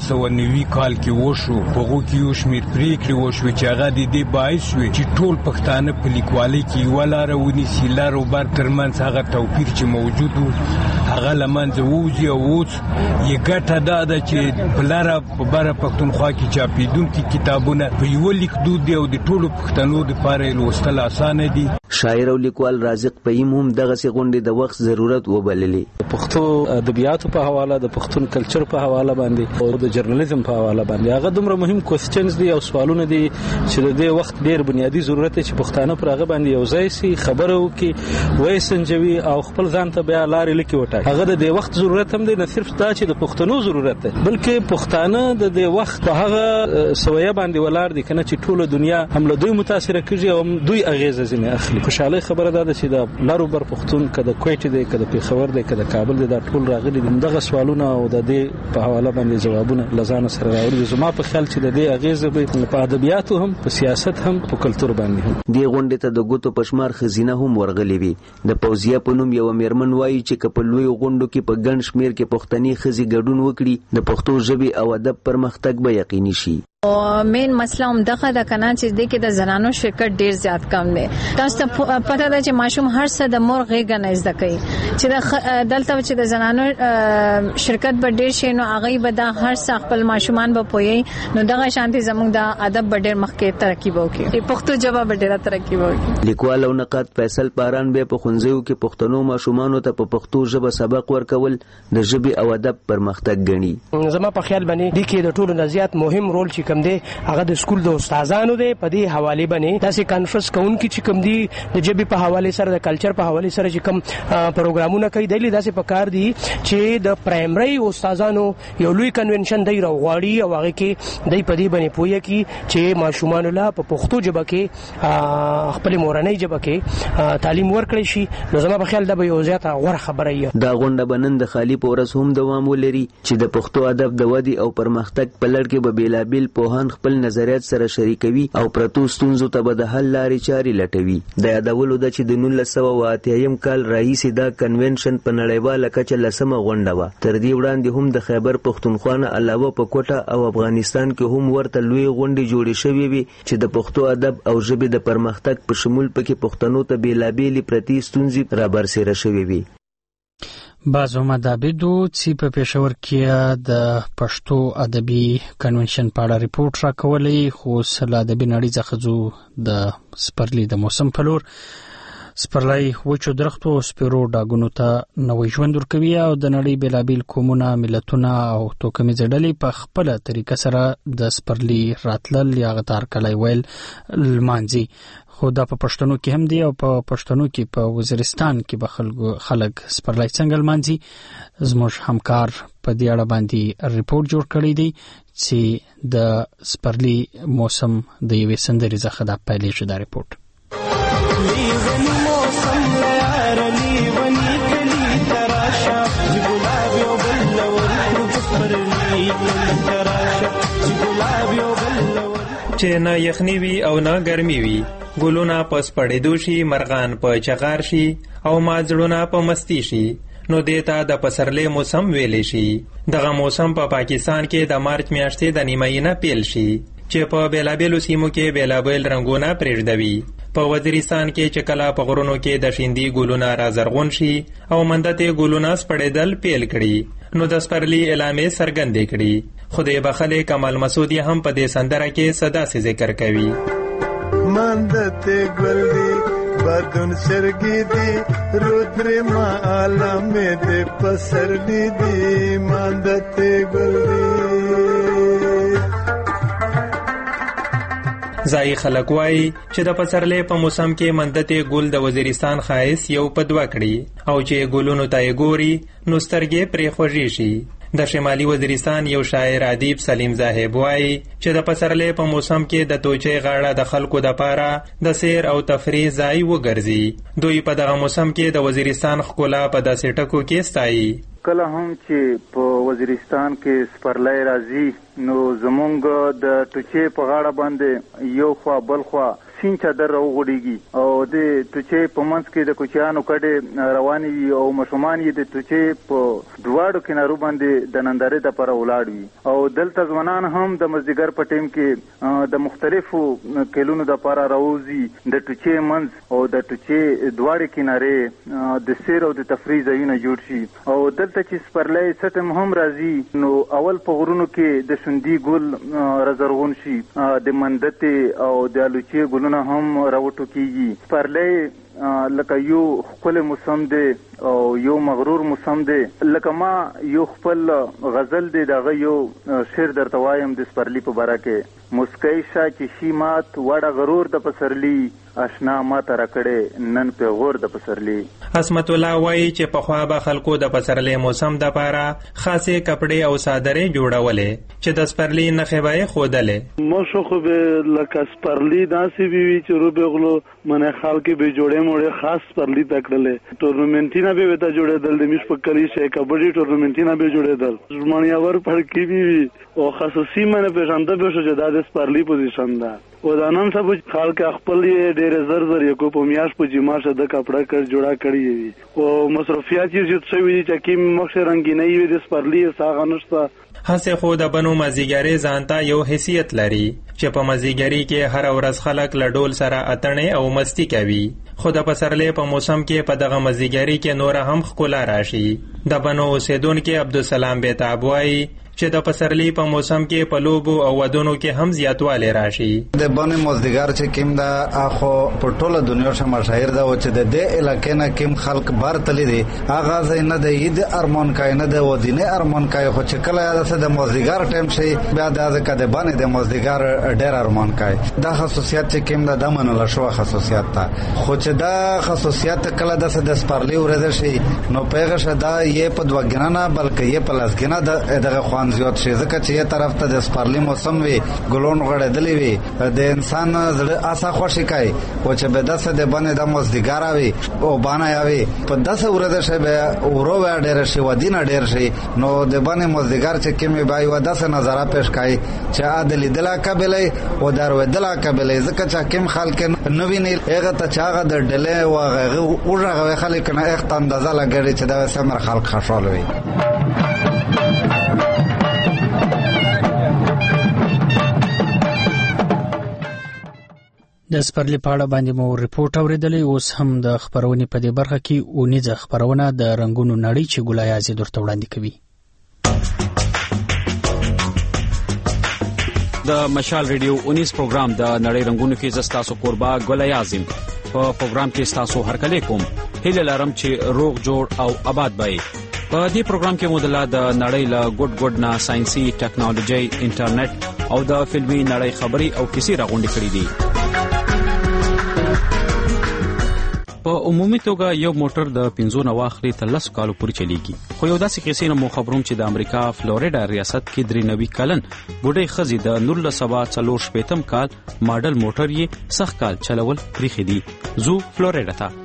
1990 کال کې وشو. په هغو کې یو شمېر پرېکړې وشوې چې هغه د دې باعث شوې چې ټول پښتانه په لیکوالۍ کې یوه لاره ونیسي. لر او بر ترمنځ هغه توپیر چې موجود و هغه له منځه ووځي. او اوس یې ګټه دا ده چې په لره په بره پښتونخوا کې چاپېدونکي کتابونه په یوه لیکدود دي او د ټولو پښتنو دپاره یې لوستل اسانه دي. شاعر او لیکوال رازق فهیم هم دغسې غونډې د وخت ضرورت وبللې. د پښتو ادبیاتو په حواله، د پښتون کلچر په حواله باندې او د جرنالیزم په حواله باندې هغه دومره مهم کوېسچنز دي او سوالونه دي چې د دې وخت ډېر بنیادي ضرورت دی چې پښتانه پر هغه باندې یو ځای سي، خبره وکړي، وایي سنجوي او خپل ځان ته بیا لارې لیکي وټاکي. هغه د دې وخت ضرورت هم دی، نه صرف دا چې د پښتنو ضرورت دی، بلکې پښتانه د دې وخت په هغه سویه باندې ولاړ دي کنه چې ټوله دنیا هم له دوی متاثره کیږي او هم دوی اغیزه ځینې اخلي. خوشاله خبره ده چې د لارو بر پښتون کده کوټې دی، کده پیښور دی، کده کابل دی، دا ټول راغلي دي. دغه سوالونه او د دې په حواله باندې جوابونه لزان سره راوړي. زما په خیال چې د دې اغیزه به په ادبیاتو هم، په سیاست هم، په کلتور باندې هم. دې غونډې ته د ګوتو پشمار خزینه هم ورغلې وي. د فوزیه په نوم یو میرمن وایي چې که په لویو غونډو کې په ګڼ شمېر کې پښتني ښځې ګډون وکړي، د پښتو ژبې او ادب پرمختګ به یقیني شي. مین مسله هم دغه د کنه چې د کې د زنانو شرکت ډیر زیات کم دی. تاسو ته پته ده چې ماشوم هر څه د مور غېږه نه زده کوي چې دلته چې د زنانو شرکت به ډیر شي، نو هغه به د هر څه خپل ماشومان به پوي، نو دغه شانتي زموږ د ادب به ډیر مخکې ترقی وکړي، پښتو ژبه به ډیره ترقی وکړي. لیکوال او نقاد فیصل پاران به په ښوونځیو کې پښتنو ماشومانو ته په پښتو ژبه سبق ورکول د ژبې او ادب پرمختګ ګڼي. زما په خیال باندې د کې د ټولو نه زیات مهم رول چې کم دی هغه د سکول د استادانو دی. په دې حواله باندې داسې کانفرنس کوونکي چې کم دي د ژبې په حواله سره، د کلچر په حواله سره چې کم پروګرامونه کوي، دلی داسې پکار دي چې د پرایمري استادانو یو لوی کنونشن دی راغواړي او هغه کې دی په دې باندې پوهه کی چې ماشومان له په پښتو ژبه کې خپل مورنۍ ژبه کې تعلیم ورکړي شي. نو زما په خیال دا به یو زیاته غوړه خبره وي. دا غونډه بنن د خالی پورس هم دوام ولري چې د پښتو ادب د ودی او پرمختګ په لړ کې به بیلابیل پوهان خپل نظریات سره شریکوي او پرتو ستونزو ته به د حل لارې چارې لټوي. د یادولو ده چې د 1980 کال راهیسې دا کنونشن په نړیواله کچه 10مه غونډه وه. تر دې وړاندې هم د خیبر پښتونخوا نه علاوه په کوټه او افغانستان کې هم ورته لوی غونډې جوړې شوې وي چې د پښتو ادب او ژبې د پرمختګ په شمول پکې پښتنو ته بیلابیلې پرتې ستونزې رابرسېره شوې وي. بازو مدابدو چې په پېښور کې د پښتو ادبي کنونشن په اړه ریپورت راکولی، خو سل ادبي نړۍ څخه ځو د سپرلی د موسم په لور. سپرلی وچو درختو او سپیرو ډاګونو ته نوې ژوند ورکوي او د نړۍ بېلابېل قومونه، ملتونه او توکمیزې ډلې په خپله طریقه سره د سپرلي راتلل یا غتار کلی ویل لمانځي. خو دا په پښتنو کې هم دی او په پښتنو کې په وزیرستان کې به خلک سپرلی څنګه لمانځي. زموږ همکار په دې اړه باندې ریپورت جوړ کړی دی چې د سپرلي موسم د یوې سندرې څخه دا پیلېږي. دا ریپورت چې نه یخنی وي او نه ګرمي وي، ګلونه په سپړېدو شي، مرغان په چغار شي او مازړونه په مستی شي، نو دیتا د پسرلی موسم ویلې شي. دغه موسم په پاکستان کې د مارچ میاشتې د نیمایي نه پیل شي چې په بیلابیلو سیمو کې بیلابیل رنګونه پرېږدوي. په وزیرستان کې چې کله په غرونو کې د شیندي ګلونه رازرغون شي او مندتې ګلونه سپړېدل پیل کړي، نو د سپرلي اعلامې څرګندې کړي. خدای بخښلې کمال مسعودي هم په دې سندره کې صدا سي ذکر کوي. مندتې ګل دی بدن شرګي دی رودري ما عالم دې پسرلی دی مندتې ګل دی. ځای خلک وایي چې د پسرلی په موسم کې مندتې ګل د وزیرستان ښایست یو په دوه کړي او چې ګلونو ته یې ګوري نو سترګې پرې خوږې شي. د شمالي وزیرستان یو شاعر ادیب سلیم زاهب وایي چې د پسرلی په موسم کې د توچې غاړه د خلکو د پاره د سیر او تفریح ځای وګرځي. دوی په دغه موسم کې د وزیرستان ښکلا په داسې ټکو کې ستایي. کله هم چې په وزیرستان کې سپرلی راځي نو زمونږ د توچې په غاړه باندې یو خوا بل خوا سین چادر راوغوړېږي او د توچې په منځ کې د کوچیانو کډې روانې وي او ماشومان یې د توچې په دواړو کنارو باندې د نندارې دپاره ولاړ وي. او دلته ځوانان هم د مازدیګر په ټیم کې د مختلفو کیلونو دپاره راوځي د توچې منځ او د توچې دواړې کنارې د سیر او د تفریح ځایونه جوړ شي. او دلته چې سپرلی څټم هم راځي نو اول په غرونو کې د شندي ګل رازرغون شي، د مندتې او د الوچې ګلونه هم راوټو کېږي. سپرلی لکه یو ښکلی موسم دی او یو مغرور موسم دی. لکه ما یو خپل غزل دی دغه یو شعر درته وایم د سپرلي په باره کې. مسکی شه چې شي مات وړه غرور د پسرلي، اشنا ما ته راکړې نن پیغور د پسرلي. عصمت الله وایي چې پخوا به خلکو د پسرلی موسم دپاره خاصې کپړې او صادرې جوړولې چې د سپرلي نښې به یې ښودلې. مشو خو به لکه سپرلي داسې وي چې رو بغلو منه خلک به جوړې موړې خاص سپرلي تکړلې. ټورنمنټونه به وته جوړېدل، د میش په کلی شي کبډي ټورنمنټونه به جوړېدل، ژمنیا ور پړکی وي او خصوصي منه پېژانده به شو چې دا د سپرلي پوزیشن ده. او دا نن سبا خلک خپل ډېر زر یو کو په میاش په جما شه د کپڑا کړ جوړا کړی وي او مصرفيات یې چې څه وي چې کیم مخه رنگینې وي د سپرلي ساغه نشته. هڅه خو د بنو مازیګری ځانته یو حیثیت لري چې په مازیګری کې هر ورځ خلک له ډول سره اتڼې او مستی کوي. خو د پسرلی په موسم کې په دغه مازیګری کې نور هم ښکلا راشي. د بنو اوسیدونکي عبدالسلام بیتاب وایي چې د پسرلی په موسم کې په لوبو او ودونو کې هم زیاتوالی راشي. د بنې مازدیګر چې کیم دا اخو په ټوله دنیا شه مشاهیر ده او چې د دې علاقې نه کیم خلک بار تللی دي هغه ځای نه د عید ارمان کای نه د ودینه ارمان کای، خو چې کله د مازدیګر ټیم شي بیا د ځکه د بنې د مازدیګر ډېر ارمان کای. دا خصوصیت چې کیم دا د منل شو خصوصیت ده، خو چې دا خصوصیت کله د سپرلی ورځ شي نو پیغه شدا یې په دوګنه بلکې یې په لاسګنه دغه خوان زیات شي ځکه چې یې طرف ته د سپرلی موسم وي ګلون غړېدلی وي د انسان زړه آسا خوشي کوي. او چې به داسې د بنې د مازدیګر وي او بانه وي په داسې ورځ شي به ورو ډېر شي ودینه ډېر شي نو د بنې مازدیګر چې کمی بای و داسې نظر پیش کوي چې عادل دلا قبلې او درو دلا قبلې ځکه چې کم خلک نوې نه هغه ته چاغه د ډلې او هغه اورغه خلک نه اخت اندازه لګړي چې دا سمر خلک خوشاله وي. د سپرلي په اړه باندې مو ریپورت اوریدلی. اوس هم د خبرونې په دې برخه کې اونیزه خبرونه د رنگونو نړۍ چې ګلایازي درته وړاندې کوي. د مشال ریډیو 19 پروګرام د نړۍ رنگونو کې زستاسو قربا ګل اعظم په پروګرام کې تاسو هرکلی کوم. هیله لرم چې روغ جوړ او آباد وئ. په دې پروګرام کې مودله د نړۍ له ګډ نه ساينسي ټیکنالوژي انټرنیټ او د فلمي نړۍ خبري او کیسې راغونډې کړې دي. په عمومي توګه یو موټر د 15 واخلي تر 10 کالو پورې چلیږي. خو یو داسې کیسې نه مو خبروم چې د امریکا فلوریډا ریاست کې 93 کلن بوډۍ خزي د 1940 کال ماډل موټر یې سخت کال چلول پریخي دي. زو فلوریډا ته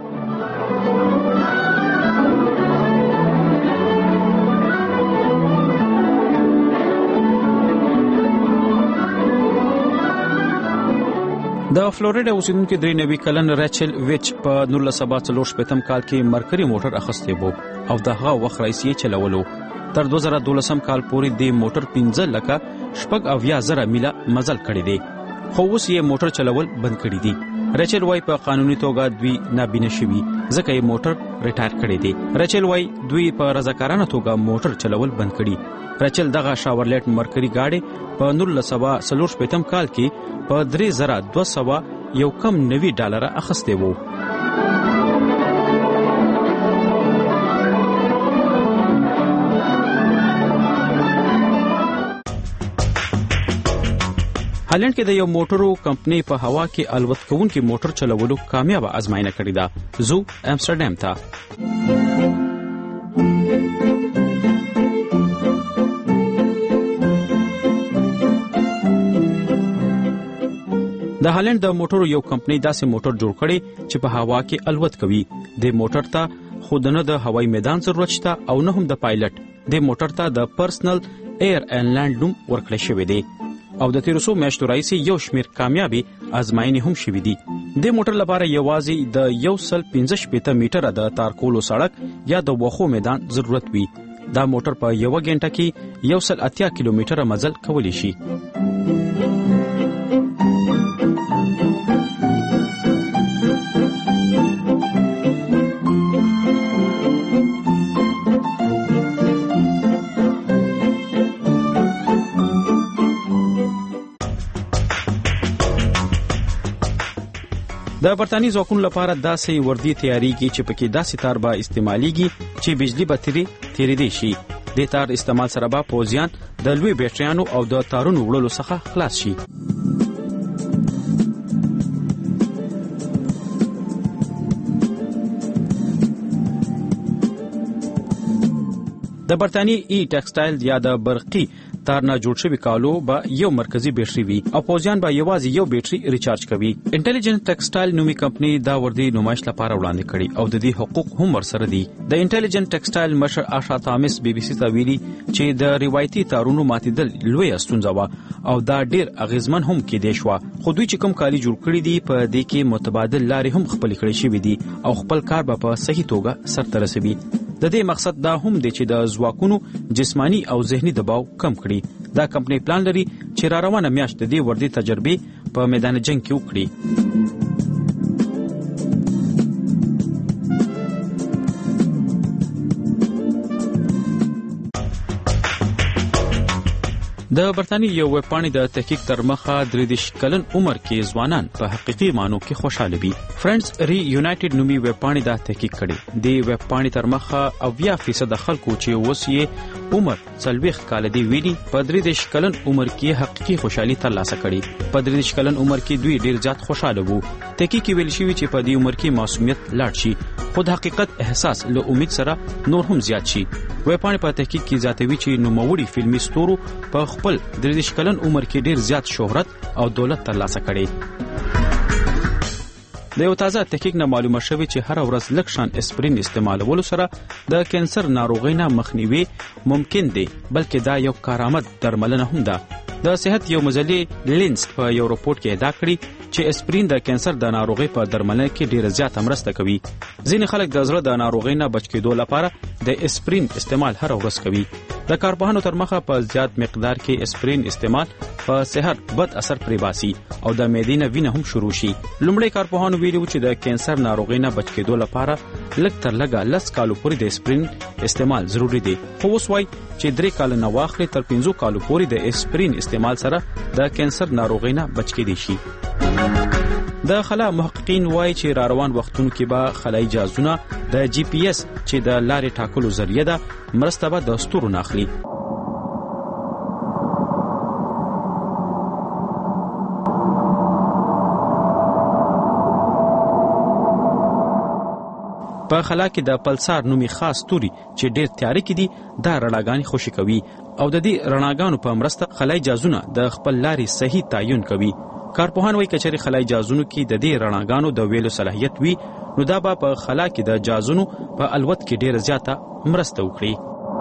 د فلوریډا اوسیدونکو 93 کلن ریچل ویچ په 1940 کال کې مرکري موټر اخیستی وو او د هغه وخت رئیس یې چلولو. تر 2012 کال پورې د موټر 15,000 میله مزل کړی دی. خو اوس یې موټر چلول بند کړی دی. ریچل وای په قانوني توګه دوی نابینا شوي ځکه یې موټر ریټایر کړی دی. ریچل وای دوی په رضاکارانه توګه موټر چلول بند کړی. ریچل دغه شاورلیټ مرکري گاډي په 1940 کال کې په 3200 یو کم $90 اخیستی وو. هالند کې د یو موټرو کمپنۍ په هوا کې الوت کوونکي موټر چلولو کامیاب ازمایښت کړې ده. زو امستردام ته د هالند د موټرو یو کمپنۍ داسې موټر جوړ کړي چې په هوا کې الوت کوي. د موټر ته خودنه د هوایي میدان ضرورت شته او نه هم د پایلټ. د موټر ته د پرسنل ایر اینڈ لینډ نوم ورکړل شوی دی او د 1300 میاشتو راهیسې یو شمیر کامیابی ازمایښتونه هم شوي دي. د موټر لپاره یوازې د 165 میټره د تارکولو سړک یا د وخو میدان ضرورت وي. دا موټر په یو غنټه کې 180 کیلومتره مزل کولی شي. د برتانی ځواکونو لپاره داسې وردی تیاریږي چې پکې داسې تار به استعماليږي چې بجلی بطري تیریدي شي. د تار استعمال سره به پوزیان د لوی بیټریانو او د تارونو وړلو څخه خلاص شي. د برتانی ای ټیکسټایل یا د برقی تار نه جوړ شوی کالو به یو مرکزی بیټری وي او پوزیان به یوازې یو بیټری ریچارج کوي. انټيليجنت ټیکسټایل نومي کمپنی دا وردی نمایش لپاره وړاندې کړي او د دې حقوق هم ورسره دي. د انټيليجنت ټیکسټایل مشر آشا تامس بي بي سي ته ویلي چې د روایتي تارونو ماتیدل لوی ستونزه و او دا ډیر اغیزمن هم کېدې شو. خو دوی چې کوم کالی جوړ کړی دي په دې کې متبادل لارې هم خپل کړی شوی دي او خپل کار به په صحیح توګه سرته رسوي. د دې مقصد دا هم دی چې د ځواکونو جسمانی او ذهني دباو کم کړي. دا کمپنی پلان لري چې را روانه میاشت د دې وردی تجربه په میدان جنگ کې وکړي. د برتانی یو ویب پاڼې د تحقیق تر مخه 33 کلن عمر کې ځوانان په حقيقي معنی کې خوشاله وي. فرندز ری یونایټډ نومي ویب پاڼې دا تحقیق کړي. د ویب پاڼې تر مخه 80% خلکو چې اوس یې عمر 40 کال دی ویلي په 33 کلن عمر کې حقيقي خوشحالي ترلاسه کړي. په 33 کلن عمر کې دوی ډیر زیات خوشاله وو. تحقیق ویل شوی چې په دې عمر کې معصومیت لاړ شي، خود حقیقت احساس له امید سره نور هم زیات شي. ویب پاڼې په تحقیق کې زیاتوي چې نوموړي فلمي ستورو په خپل 33 کلن عمر کې ډیر زیات شهرت او دولت ترلاسه کړي. د یو تازه تحقیق نه معلومه شوی چې هر ورځ لږ شان اسپرین استعمالولو سره د کینسر ناروغۍ نه مخنیوي ممکن دی، بلکې دا یو کارآمد درملنه هم ده. د صحت یو مجلې لینس په یو رپورت کې ادعا کړې چې اسپرین د کینسر د ناروغۍ په درملنه کې ډیره زیاته مرسته کوي. ځینې خلک د زړه د ناروغۍ نه بچ کېدو لپاره د اسپرین استعمال هر ورځ کوي. د کارپوهانو تر مخه په زیات مقدار کې اسپرین استعمال په صحت بد اثر پرې باسي او د معدې نه وینه هم شروع شي. لومړی کارپوهانو ویلي چې د کینسر ناروغۍ نه بچ کېدو لپاره لږ تر لږه 10 کالو پورې د اسپرین استعمال ضروری دی، خو اوس وایي چې 3 کال نه واخلي تر 15 کالو پورې د اسپرین استعمال سره د کینسر ناروغۍ نه بچ کېدی شي. د خلا محققین وایي چې را روان وختونو کې به خلای جهازونه د جی پی ایس چې د لارې ټاکلو ذریعہ ده مرسته به د ستورو نه اخلي. په خلا کې د پلسار نومي خاص ستوري چې ډېر تیاره کې دي دا رڼاګانې خوشي کوي او د دې رڼاګانو په مرسته خلای جهازونه د خپل لارې صحیح تعین کوي. کارپوهان وایي کچېرې خلای جهازونو کې د دې رڼاګانو د ویلو صلاحیت وي نو دا به په خلا کې د جهازونو په الوت کې ډېره زیاته مرسته وکړي.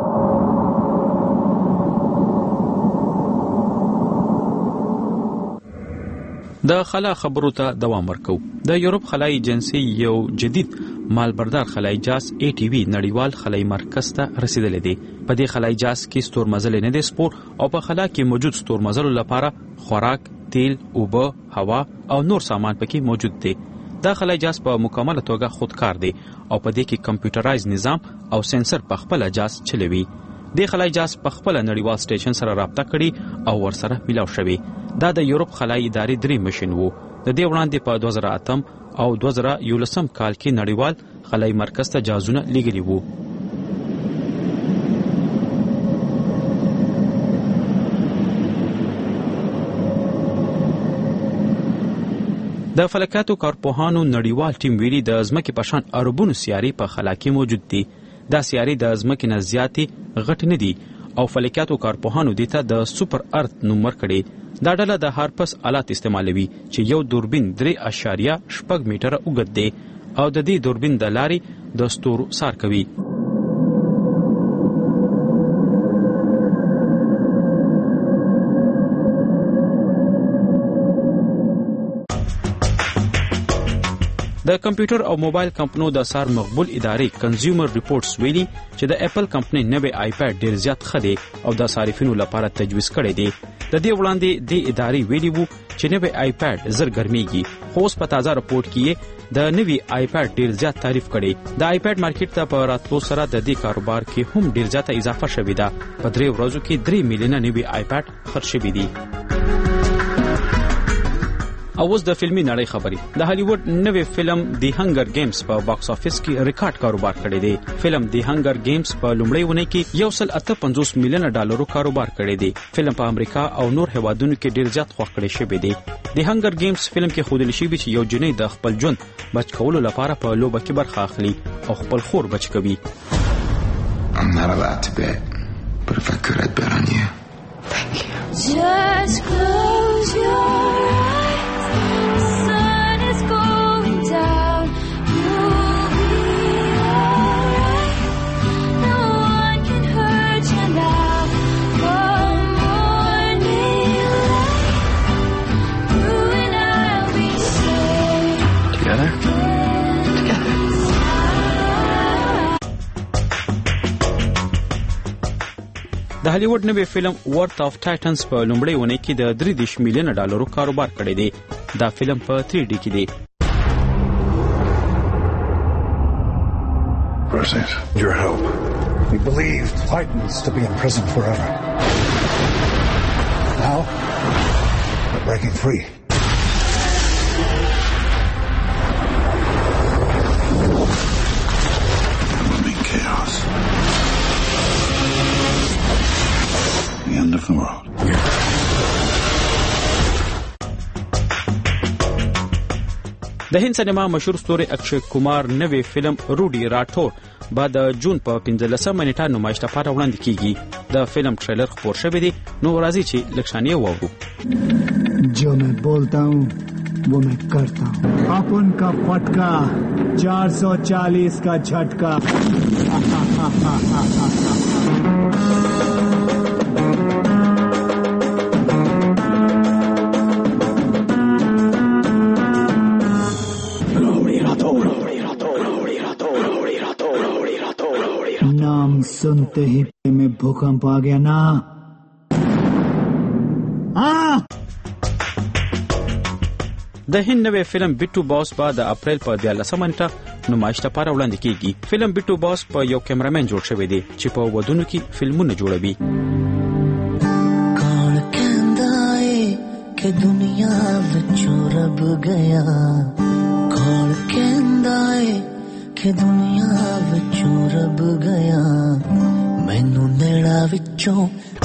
د خلا خبرو ته دوام ورکو. د یورپ خلای ایجنسی یو جدید مالبردار خلای جهاز ATV نړیوال خلای مرکز ته رسیدلی دی. په دې خلای جهاز کې ستورمزلې نه دي سپور او په خلا کې موجود ستورمزلو لپاره خوراک، تیل، اوبه، هوا او نور سامان پکې موجود دی. دا خلای جهاز په مکمله توګه خودکار دی او په دې کې کمپیوټرایز نظام او سنسر په خپل جهاز چلوي. د خلای جهاز په خپل نړیوال سټیشن سره رابطه کړي او ورسره ملاو شوی. دا د یورپ خلای ادارې 3 مشن وو. د دې وړاندې په 2008 او 2011 کال کې نړیوال خلای مرکز ته جهازونه لیږلي وو. د فلکاتو کارپوهانو نړیوال ټیم ویلي د ځمکې په شان اربونو سیارې په خلا کې موجود دي. دا سیارې د ځمکې نه زیاتې غټې نه دي او فلکاتو کارپوهانو دې ته د سوپر ارث نوم ورکړی. دا ډله د هارپس آلات استعمالوي چې یو دوربین 3.6 میټره اوږد دی او د دې دوربین د لارې د ستورو سار کوي. د کمپیوټر او موبایل کمپنیو د سار مقبول ادارې کنزیومر ریپورټس ویلي چې د اپل کمپنی نوی آیپاډ ډیر زیات ښه دی او د صارفینو لپاره تجویز کړی دی. د دې وړاندې د ادارې ویلي وو چې نوی آیپاډ زر ګرمیږي، خو اوس په تازه رپورټ کې د نوی آیپاډ ډیر زیات تعریف کړي. د آیپاډ مارکیټ ته په راتلو سره د دې کاروبار کې هم ډیر زیاته اضافه شوې ده. په 3 ورځو کې 3 میلیونه نوی آیپاډ خرڅ شوي دي. او اوس د فلمي نړۍ خبرې. د هالیوډ نوی فلم دی هنگر گیمز په باکس افیس کې ریکارډ کاروبار کړی دی. فلم دی هنگر گیمز په لومړۍ اونۍ کې 158 میلیونه ډالرو کاروبار کړی دی. فلم په امریکا او نور هیوادونو کې ډیر زیات خوښ کړی شوی دی. دی هنگر گیمز فلم کې ښودل شوی چې یو جنۍ د خپل ژوند بچ کولو لپاره په لوبه کې برخه اخلي او خپل خور بچ کوي. I'm not allowed to bet, but if I could, I'd bet on you. Thank you. Just close your eyes. د هالیوډ نوی فلم ورث اف ټایټنز په لومړۍ اونۍ کې د 3 میلیونه ډالرو کاروبار کړی دی. دا فلم په 3D کې دی. Versus your help. We believed Titans to be in prison forever. Now, we're breaking free. Chaos. The end of the world. د هند سینما مشهور ستوری اکشي کومار نوی فلم روډي راټور بعد جون په 15 منټه نمایش لپاره وړاندې کیږي. د فلم ټریلر خپور شوی دی. نو راځي چې لکشانیه وورو. जो मैं बोलता हूँ वो मैं करता हूँ. अपन का फटका 440 का झटका. नाम सुनते ही में भूकंप आ गया ना। د هند نوې فلم بیټو باس په د اپریل په 14 نیټه نمایش لپاره وړاندې کیږي. فلم بیټو باس په یو کیمرامین جوړ شوی دی چې په ودونو کې فلمونه جوړوي. کون ਕਹਿੰਦਾ ਏ ਕਿ ਦੁਨੀਆ ਵਿੱਚੋਂ ਰੱਬ ਗਿਆ, ਕੌਣ ਕਹਿੰਦਾ ਏ ਕਿ ਦੁਨੀਆ ਵਿੱਚੋਂ ਰੱਬ ਗਿਆ, ਮੈਨੂੰ ਨੇੜਾ ਵਿੱਚੋਂ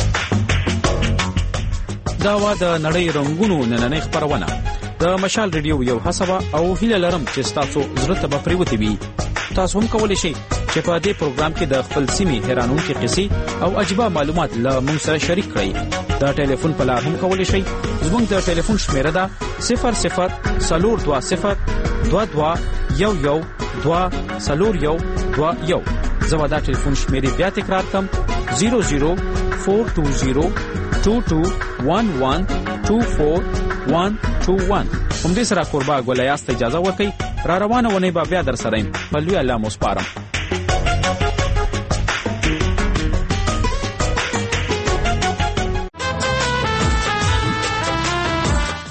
دا وا د نړۍ رنگونو نننۍ خبرونه د مشال ریډیو یو حسابه او هیله لرم چې تاسو زړه ته به پریوتی وي. تاسو هم کولی شئ چې په دې پروګرام کې د خپل سیمې حیرانونکې قصې او عجیبه معلومات له موږ سره شریک کړئ. د ټلیفون په لار هم کولی شئ. زموږ د ټلیفون شمیره ده 0042221121. زه به دا ټلیفون شمیرې بیا تکرار کړم 0042022112421. هم دې سره قربا ګولیاست اجازه ورکړئ. را روانه ونې به بیا در سره یم. په لوی الله مو سپارم.